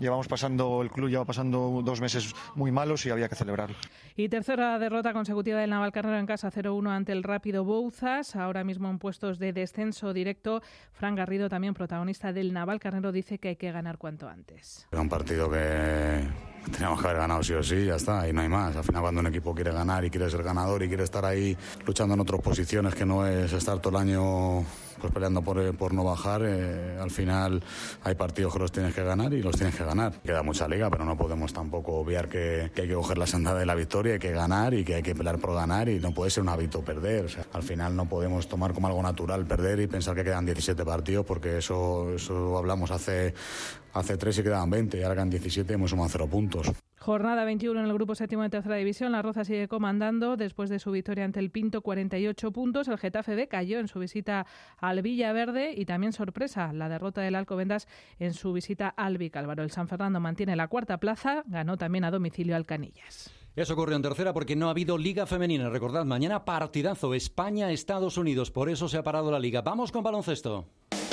el club lleva pasando 2 meses muy malos y había que celebrarlo. Y tercera derrota consecutiva del Navalcarnero en casa 0-1 ante el Rápido Bouzas, ahora mismo en puestos de descenso directo. Fran Garrido, también protagonista del Navalcarnero, dice que hay que ganar cuanto antes. Era un partido que teníamos que haber ganado sí o sí, ya está, y no hay más. Al final, cuando un equipo quiere ganar y quiere ser ganador y quiere estar ahí luchando en otras posiciones, que no es estar todo el año pues peleando por no bajar, al final hay partidos que los tienes que ganar y los tienes que ganar. Queda mucha liga, pero no podemos tampoco obviar que hay que coger la senda de la victoria, hay que ganar y que hay que pelear por ganar, y no puede ser un hábito perder. O sea, al final no podemos tomar como algo natural perder y pensar que quedan 17 partidos, porque eso hablamos hace 3 y quedaban 20, y ahora quedan 17 y hemos sumado 0 puntos. Jornada 21 en el grupo séptimo de tercera división. La Roza sigue comandando después de su victoria ante el Pinto, 48 puntos. El Getafe B cayó en su visita al Villaverde y también sorpresa la derrota del Alcobendas en su visita al Vicálvaro. El San Fernando mantiene la cuarta plaza, ganó también a domicilio al Canillas. Eso ocurrió en tercera porque no ha habido Liga Femenina. Recordad, mañana partidazo España-Estados Unidos. Por eso se ha parado la Liga. Vamos con baloncesto.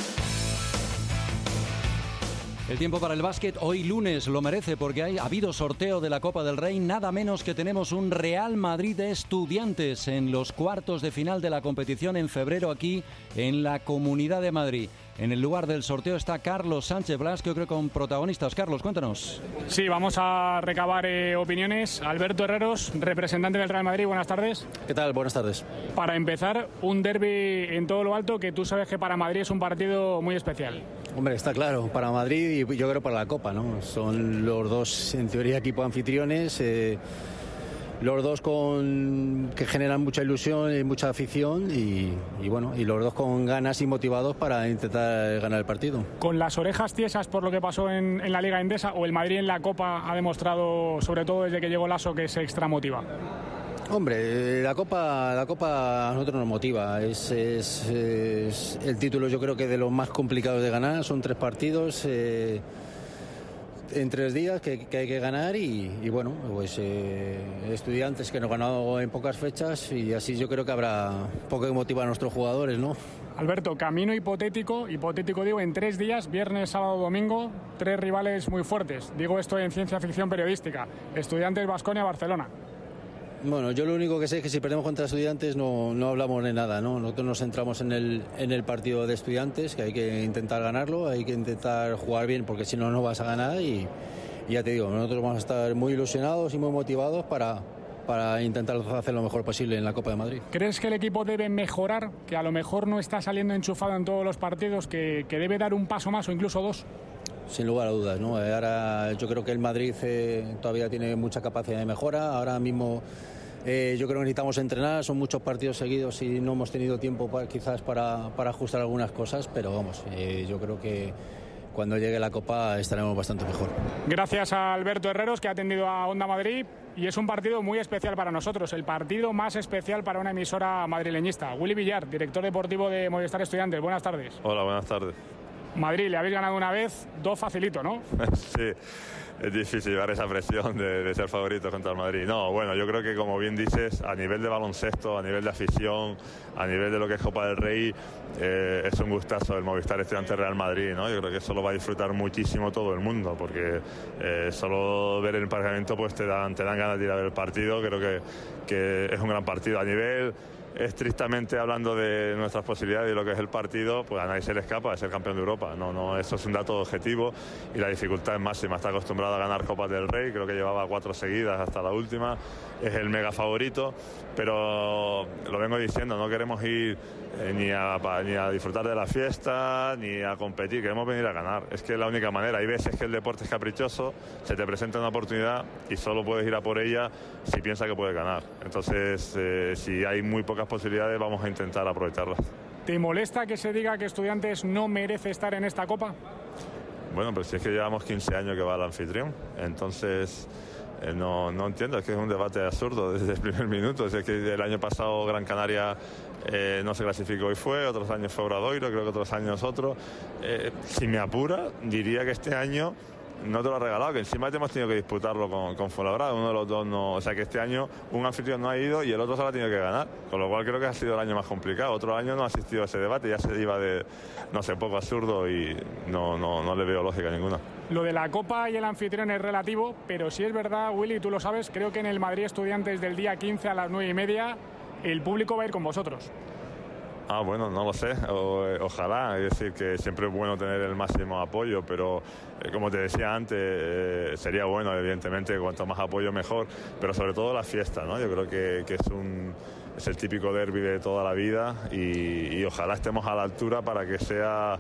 El tiempo para el básquet hoy lunes lo merece porque ha habido sorteo de la Copa del Rey. Nada menos que tenemos un Real Madrid de Estudiantes en los cuartos de final de la competición en febrero aquí en la Comunidad de Madrid. En el lugar del sorteo está Carlos Sánchez Blas, que yo creo con protagonistas. Carlos, cuéntanos. Sí, vamos a recabar opiniones. Alberto Herreros, representante del Real Madrid, buenas tardes. ¿Qué tal? Buenas tardes. Para empezar, un derbi en todo lo alto que tú sabes que para Madrid es un partido muy especial. Hombre, está claro, para Madrid y yo creo para la Copa, ¿no? Son los dos, en teoría, equipos anfitriones. Los dos que generan mucha ilusión y mucha afición y bueno, y los dos con ganas y motivados para intentar ganar el partido. Con las orejas tiesas por lo que pasó en la Liga Endesa, o el Madrid en la Copa ha demostrado, sobre todo desde que llegó Lasso, que se extramotiva. Hombre, la Copa a nosotros nos motiva. Es el título, yo creo que de los más complicados de ganar. Son 3 partidos en 3 días que hay que ganar y bueno, pues Estudiantes que nos han ganado en pocas fechas y así yo creo que habrá poco que motivar a nuestros jugadores, ¿no? Alberto, camino hipotético digo, en 3 días, viernes, sábado, domingo, 3 rivales muy fuertes. Digo esto en ciencia ficción periodística. Estudiantes, Baskonia, Barcelona. Bueno, yo lo único que sé es que si perdemos contra Estudiantes no hablamos de nada, ¿no? Nosotros nos centramos en el partido de Estudiantes, que hay que intentar ganarlo, hay que intentar jugar bien, porque si no, no vas a ganar y ya te digo, nosotros vamos a estar muy ilusionados y muy motivados para intentar hacer lo mejor posible en la Copa de Madrid. ¿Crees que el equipo debe mejorar, que a lo mejor no está saliendo enchufado en todos los partidos, que debe dar un paso más o incluso 2? Sin lugar a dudas, ¿no? Ahora yo creo que el Madrid todavía tiene mucha capacidad de mejora. Ahora mismo yo creo que necesitamos entrenar. Son muchos partidos seguidos y no hemos tenido tiempo quizás para ajustar algunas cosas, pero vamos, yo creo que cuando llegue la Copa estaremos bastante mejor. Gracias a Alberto Herreros, que ha atendido a Onda Madrid, y es un partido muy especial para nosotros, el partido más especial para una emisora madrileñista. Willy Villar, director deportivo de Movistar Estudiantes, buenas tardes. Hola, buenas tardes. Madrid, le habéis ganado una vez, 2 facilito, ¿no? Sí, es difícil llevar esa presión de ser favorito contra el Madrid. No, bueno, yo creo que como bien dices, a nivel de baloncesto, a nivel de afición, a nivel de lo que es Copa del Rey, es un gustazo el Movistar Estudiantes Real Madrid, ¿no? Yo creo que eso lo va a disfrutar muchísimo todo el mundo, porque solo ver el emparejamiento pues te dan ganas de ir a ver el partido. Creo que es un gran partido a nivel. Estrictamente hablando de nuestras posibilidades y lo que es el partido, pues a nadie se le escapa de ser campeón de Europa. No, eso es un dato objetivo y la dificultad es máxima. Está acostumbrado a ganar Copas del Rey, creo que llevaba 4 seguidas hasta la última. Es el mega favorito, pero lo vengo diciendo, no queremos ir ni a disfrutar de la fiesta, ni a competir, queremos venir a ganar. Es que es la única manera. Hay veces que el deporte es caprichoso, se te presenta una oportunidad y solo puedes ir a por ella si piensas que puedes ganar. Entonces, si hay muy pocas posibilidades, vamos a intentar aprovecharlas. ¿Te molesta que se diga que Estudiantes no merece estar en esta Copa? Bueno, pero si es que llevamos 15 años que va al anfitrión, entonces no entiendo, es que es un debate absurdo desde el primer minuto. Es que el año pasado Gran Canaria no se clasificó y fue, otros años fue Obradoiro, creo que otros años otro. Si me apura, diría que este año no te lo ha regalado, que encima hemos tenido que disputarlo con Fuenlabrada, uno de los dos no, o sea que este año un anfitrión no ha ido y el otro se lo ha tenido que ganar, con lo cual creo que ha sido el año más complicado. Otro año no ha asistido a ese debate, ya se iba de, no sé, poco absurdo y no le veo lógica ninguna. Lo de la Copa y el anfitrión es relativo, pero si es verdad, Willy, tú lo sabes, creo que en el Madrid Estudiantes del día 15 a las 9:30 el público va a ir con vosotros. Ah, bueno, no lo sé, ojalá, es decir, que siempre es bueno tener el máximo apoyo, pero como te decía antes, sería bueno, evidentemente, cuanto más apoyo mejor, pero sobre todo la fiesta, ¿no? Yo creo que es el típico derbi de toda la vida y ojalá estemos a la altura para que sea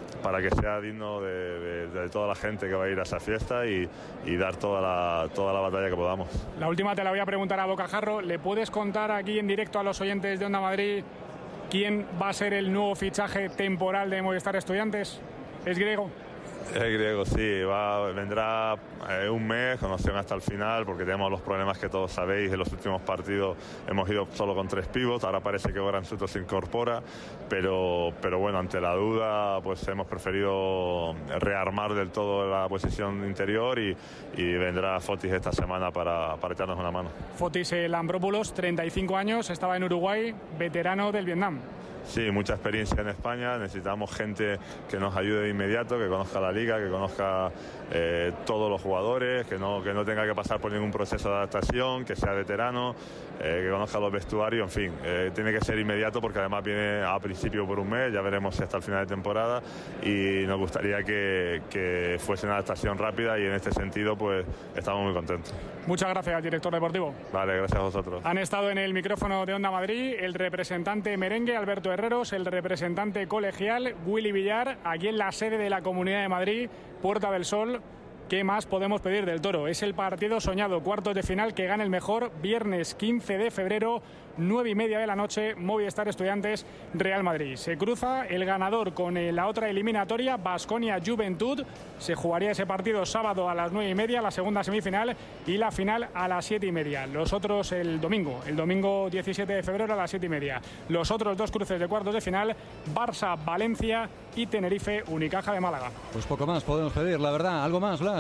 digno de toda la gente que va a ir a esa fiesta y dar toda la batalla que podamos. La última te la voy a preguntar a bocajarro, ¿le puedes contar aquí en directo a los oyentes de Onda Madrid quién va a ser el nuevo fichaje temporal de Movistar Estudiantes? ¿Es griego? Es griego, sí, vendrá un mes con opción hasta el final, porque tenemos los problemas que todos sabéis. En los últimos partidos hemos ido solo con 3 pivots, ahora parece que Goran Suto se incorpora, pero bueno, ante la duda pues hemos preferido rearmar del todo la posición interior y vendrá Fotis esta semana para echarnos una mano. Fotis Lambropoulos, 35 años, estaba en Uruguay, veterano del Vietnam. Sí, mucha experiencia en España, necesitamos gente que nos ayude de inmediato, que conozca la liga, que conozca todos los jugadores, que no tenga que pasar por ningún proceso de adaptación, que sea veterano, que conozca los vestuarios, en fin, tiene que ser inmediato porque además viene a principio por un mes, ya veremos si hasta el final de temporada, y nos gustaría que fuese una adaptación rápida, y en este sentido pues estamos muy contentos. Muchas gracias, director deportivo. Vale, gracias a vosotros. Han estado en el micrófono de Onda Madrid el representante merengue Alberto Herreros, el representante colegial Willy Villar, aquí en la sede de la Comunidad de Madrid, Puerta del Sol. ¿Qué más podemos pedir del Toro? Es el partido soñado, cuartos de final, que gane el mejor, viernes 15 de febrero, 9:30 de la noche, Movistar Estudiantes, Real Madrid. Se cruza el ganador con la otra eliminatoria, Baskonia Juventud. Se jugaría ese partido sábado a las 9:30, la segunda semifinal, y la final a las 7:30. Los otros el domingo 17 de febrero a las 7:30. Los otros 2 cruces de cuartos de final, Barça, Valencia y Tenerife, Unicaja de Málaga. Pues poco más podemos pedir, la verdad. ¿Algo más, Blas?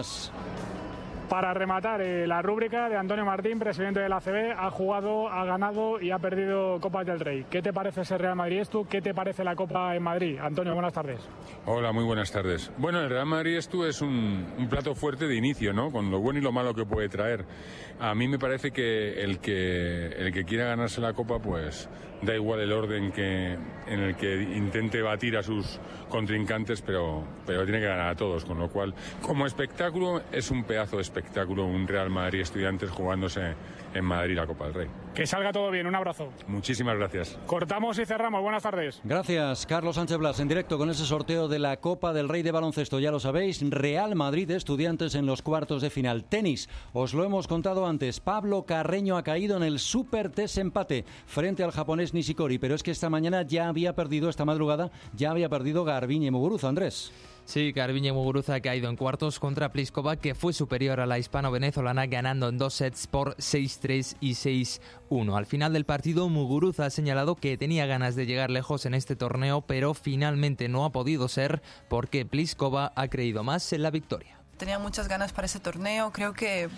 Para rematar la rúbrica de Antonio Martín, presidente de la ACB, ha jugado, ha ganado y ha perdido Copas del Rey. ¿Qué te parece ese Real Madrid Estu? ¿Qué te parece la Copa en Madrid? Antonio, buenas tardes. Hola, muy buenas tardes. Bueno, el Real Madrid Estu es un plato fuerte de inicio, ¿no? Con lo bueno y lo malo que puede traer. A mí me parece que el que quiera ganarse la Copa, pues da igual el orden en el que intente batir a sus contrincantes, pero tiene que ganar a todos, con lo cual, como espectáculo, es un pedazo de espectáculo, un Real Madrid Estudiantes jugándose en Madrid la Copa del Rey. Que salga todo bien, un abrazo. Muchísimas gracias. Cortamos y cerramos, buenas tardes. Gracias, Carlos Sánchez Blas, en directo con ese sorteo de la Copa del Rey de baloncesto, ya lo sabéis, Real Madrid Estudiantes en los cuartos de final. Tenis, os lo hemos contado antes, Pablo Carreño ha caído en el súper desempate frente al japonés Nishikori, pero es que esta madrugada ya había perdido Garbiñe Muguruza, Andrés. Sí, Garbiñe Muguruza ha caído en cuartos contra Pliskova, que fue superior a la hispano-venezolana, ganando en 2 sets por 6-3 y 6-1. Al final del partido, Muguruza ha señalado que tenía ganas de llegar lejos en este torneo, pero finalmente no ha podido ser porque Pliskova ha creído más en la victoria. Tenía muchas ganas para ese torneo, creo que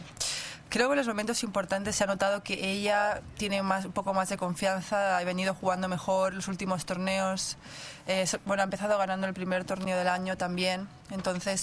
en los momentos importantes se ha notado que ella tiene un poco más de confianza, ha venido jugando mejor los últimos torneos, ha empezado ganando el primer torneo del año también, entonces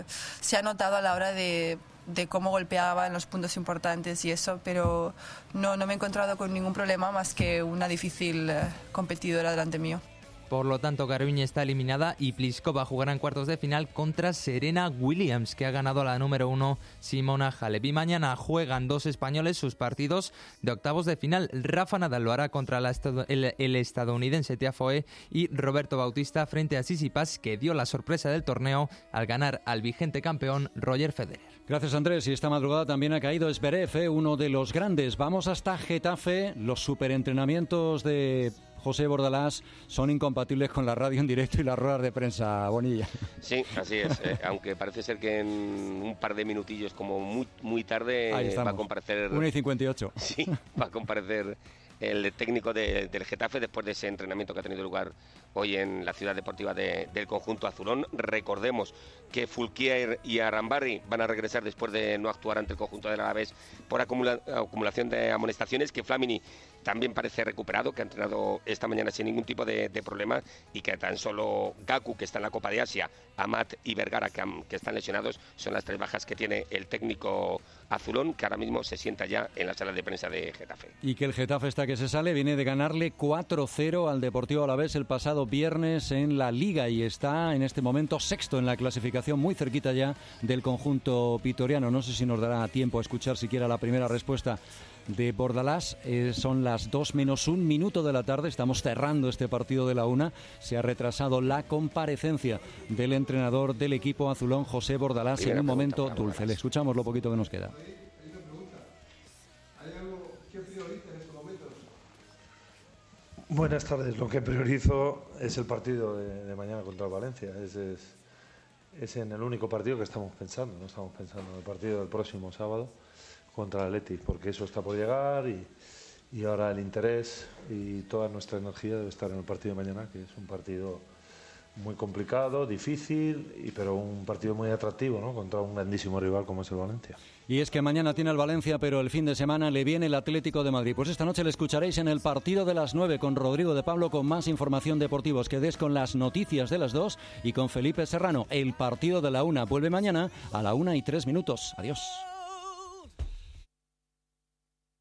se ha notado a la hora de cómo golpeaba en los puntos importantes y eso, pero no me he encontrado con ningún problema más que una difícil competidora delante mío. Por lo tanto, Garbiñe está eliminada y Pliskova jugará en cuartos de final contra Serena Williams, que ha ganado a la número 1 Simona Halep. Y mañana juegan 2 españoles sus partidos de octavos de final. Rafa Nadal lo hará contra el estadounidense Tiafoe, y Roberto Bautista frente a Tsitsipas, que dio la sorpresa del torneo al ganar al vigente campeón Roger Federer. Gracias, Andrés. Y esta madrugada también ha caído Zverev, uno de los grandes. Vamos hasta Getafe. Los superentrenamientos de José Bordalás son incompatibles con la radio en directo y las ruedas de prensa, Bonilla. Sí, así es. Aunque parece ser que en un par de minutillos, como muy tarde, va a comparecer... 1:58. Sí, va a comparecer el técnico del Getafe después de ese entrenamiento que ha tenido lugar hoy en la ciudad deportiva del conjunto azulón. Recordemos que Fulquier y Arambarri van a regresar después de no actuar ante el conjunto del Alavés por acumulación de amonestaciones, que Flamini también parece recuperado, que ha entrenado esta mañana sin ningún tipo de problema, y que tan solo Gaku, que está en la Copa de Asia, Amat y Vergara, que están lesionados, son las 3 bajas que tiene el técnico azulón, que ahora mismo se sienta ya en la sala de prensa de Getafe. Y que el Getafe está que se sale, viene de ganarle 4-0 al Deportivo Alavés el pasado viernes en la Liga, y está en este momento sexto en la clasificación, muy cerquita ya del conjunto vitoriano. No sé si nos dará tiempo a escuchar siquiera la primera respuesta de Bordalás. Son las 2 menos 1 minuto de la tarde, estamos cerrando este partido de la 1. Se ha retrasado la comparecencia del entrenador del equipo azulón, José Bordalás, en un momento dulce. Le escuchamos lo poquito que nos queda. ¿Hay algo que prioriza en estos momentos? Buenas tardes. Lo que priorizo es el partido de mañana contra el Valencia. es en el único partido que estamos pensando. No estamos pensando en el partido del próximo sábado contra el Athletic, porque eso está por llegar y ahora el interés y toda nuestra energía debe estar en el partido de mañana, que es un partido muy complicado, difícil, pero un partido muy atractivo, ¿no?, contra un grandísimo rival como es el Valencia. Y es que mañana tiene el Valencia, pero el fin de semana le viene el Atlético de Madrid. Pues esta noche le escucharéis en el partido de las 9 con Rodrigo de Pablo, con más información deportiva. Os quedéis con las noticias de las 2 y con Felipe Serrano. El partido de la 1 vuelve mañana a la 1:03. Adiós.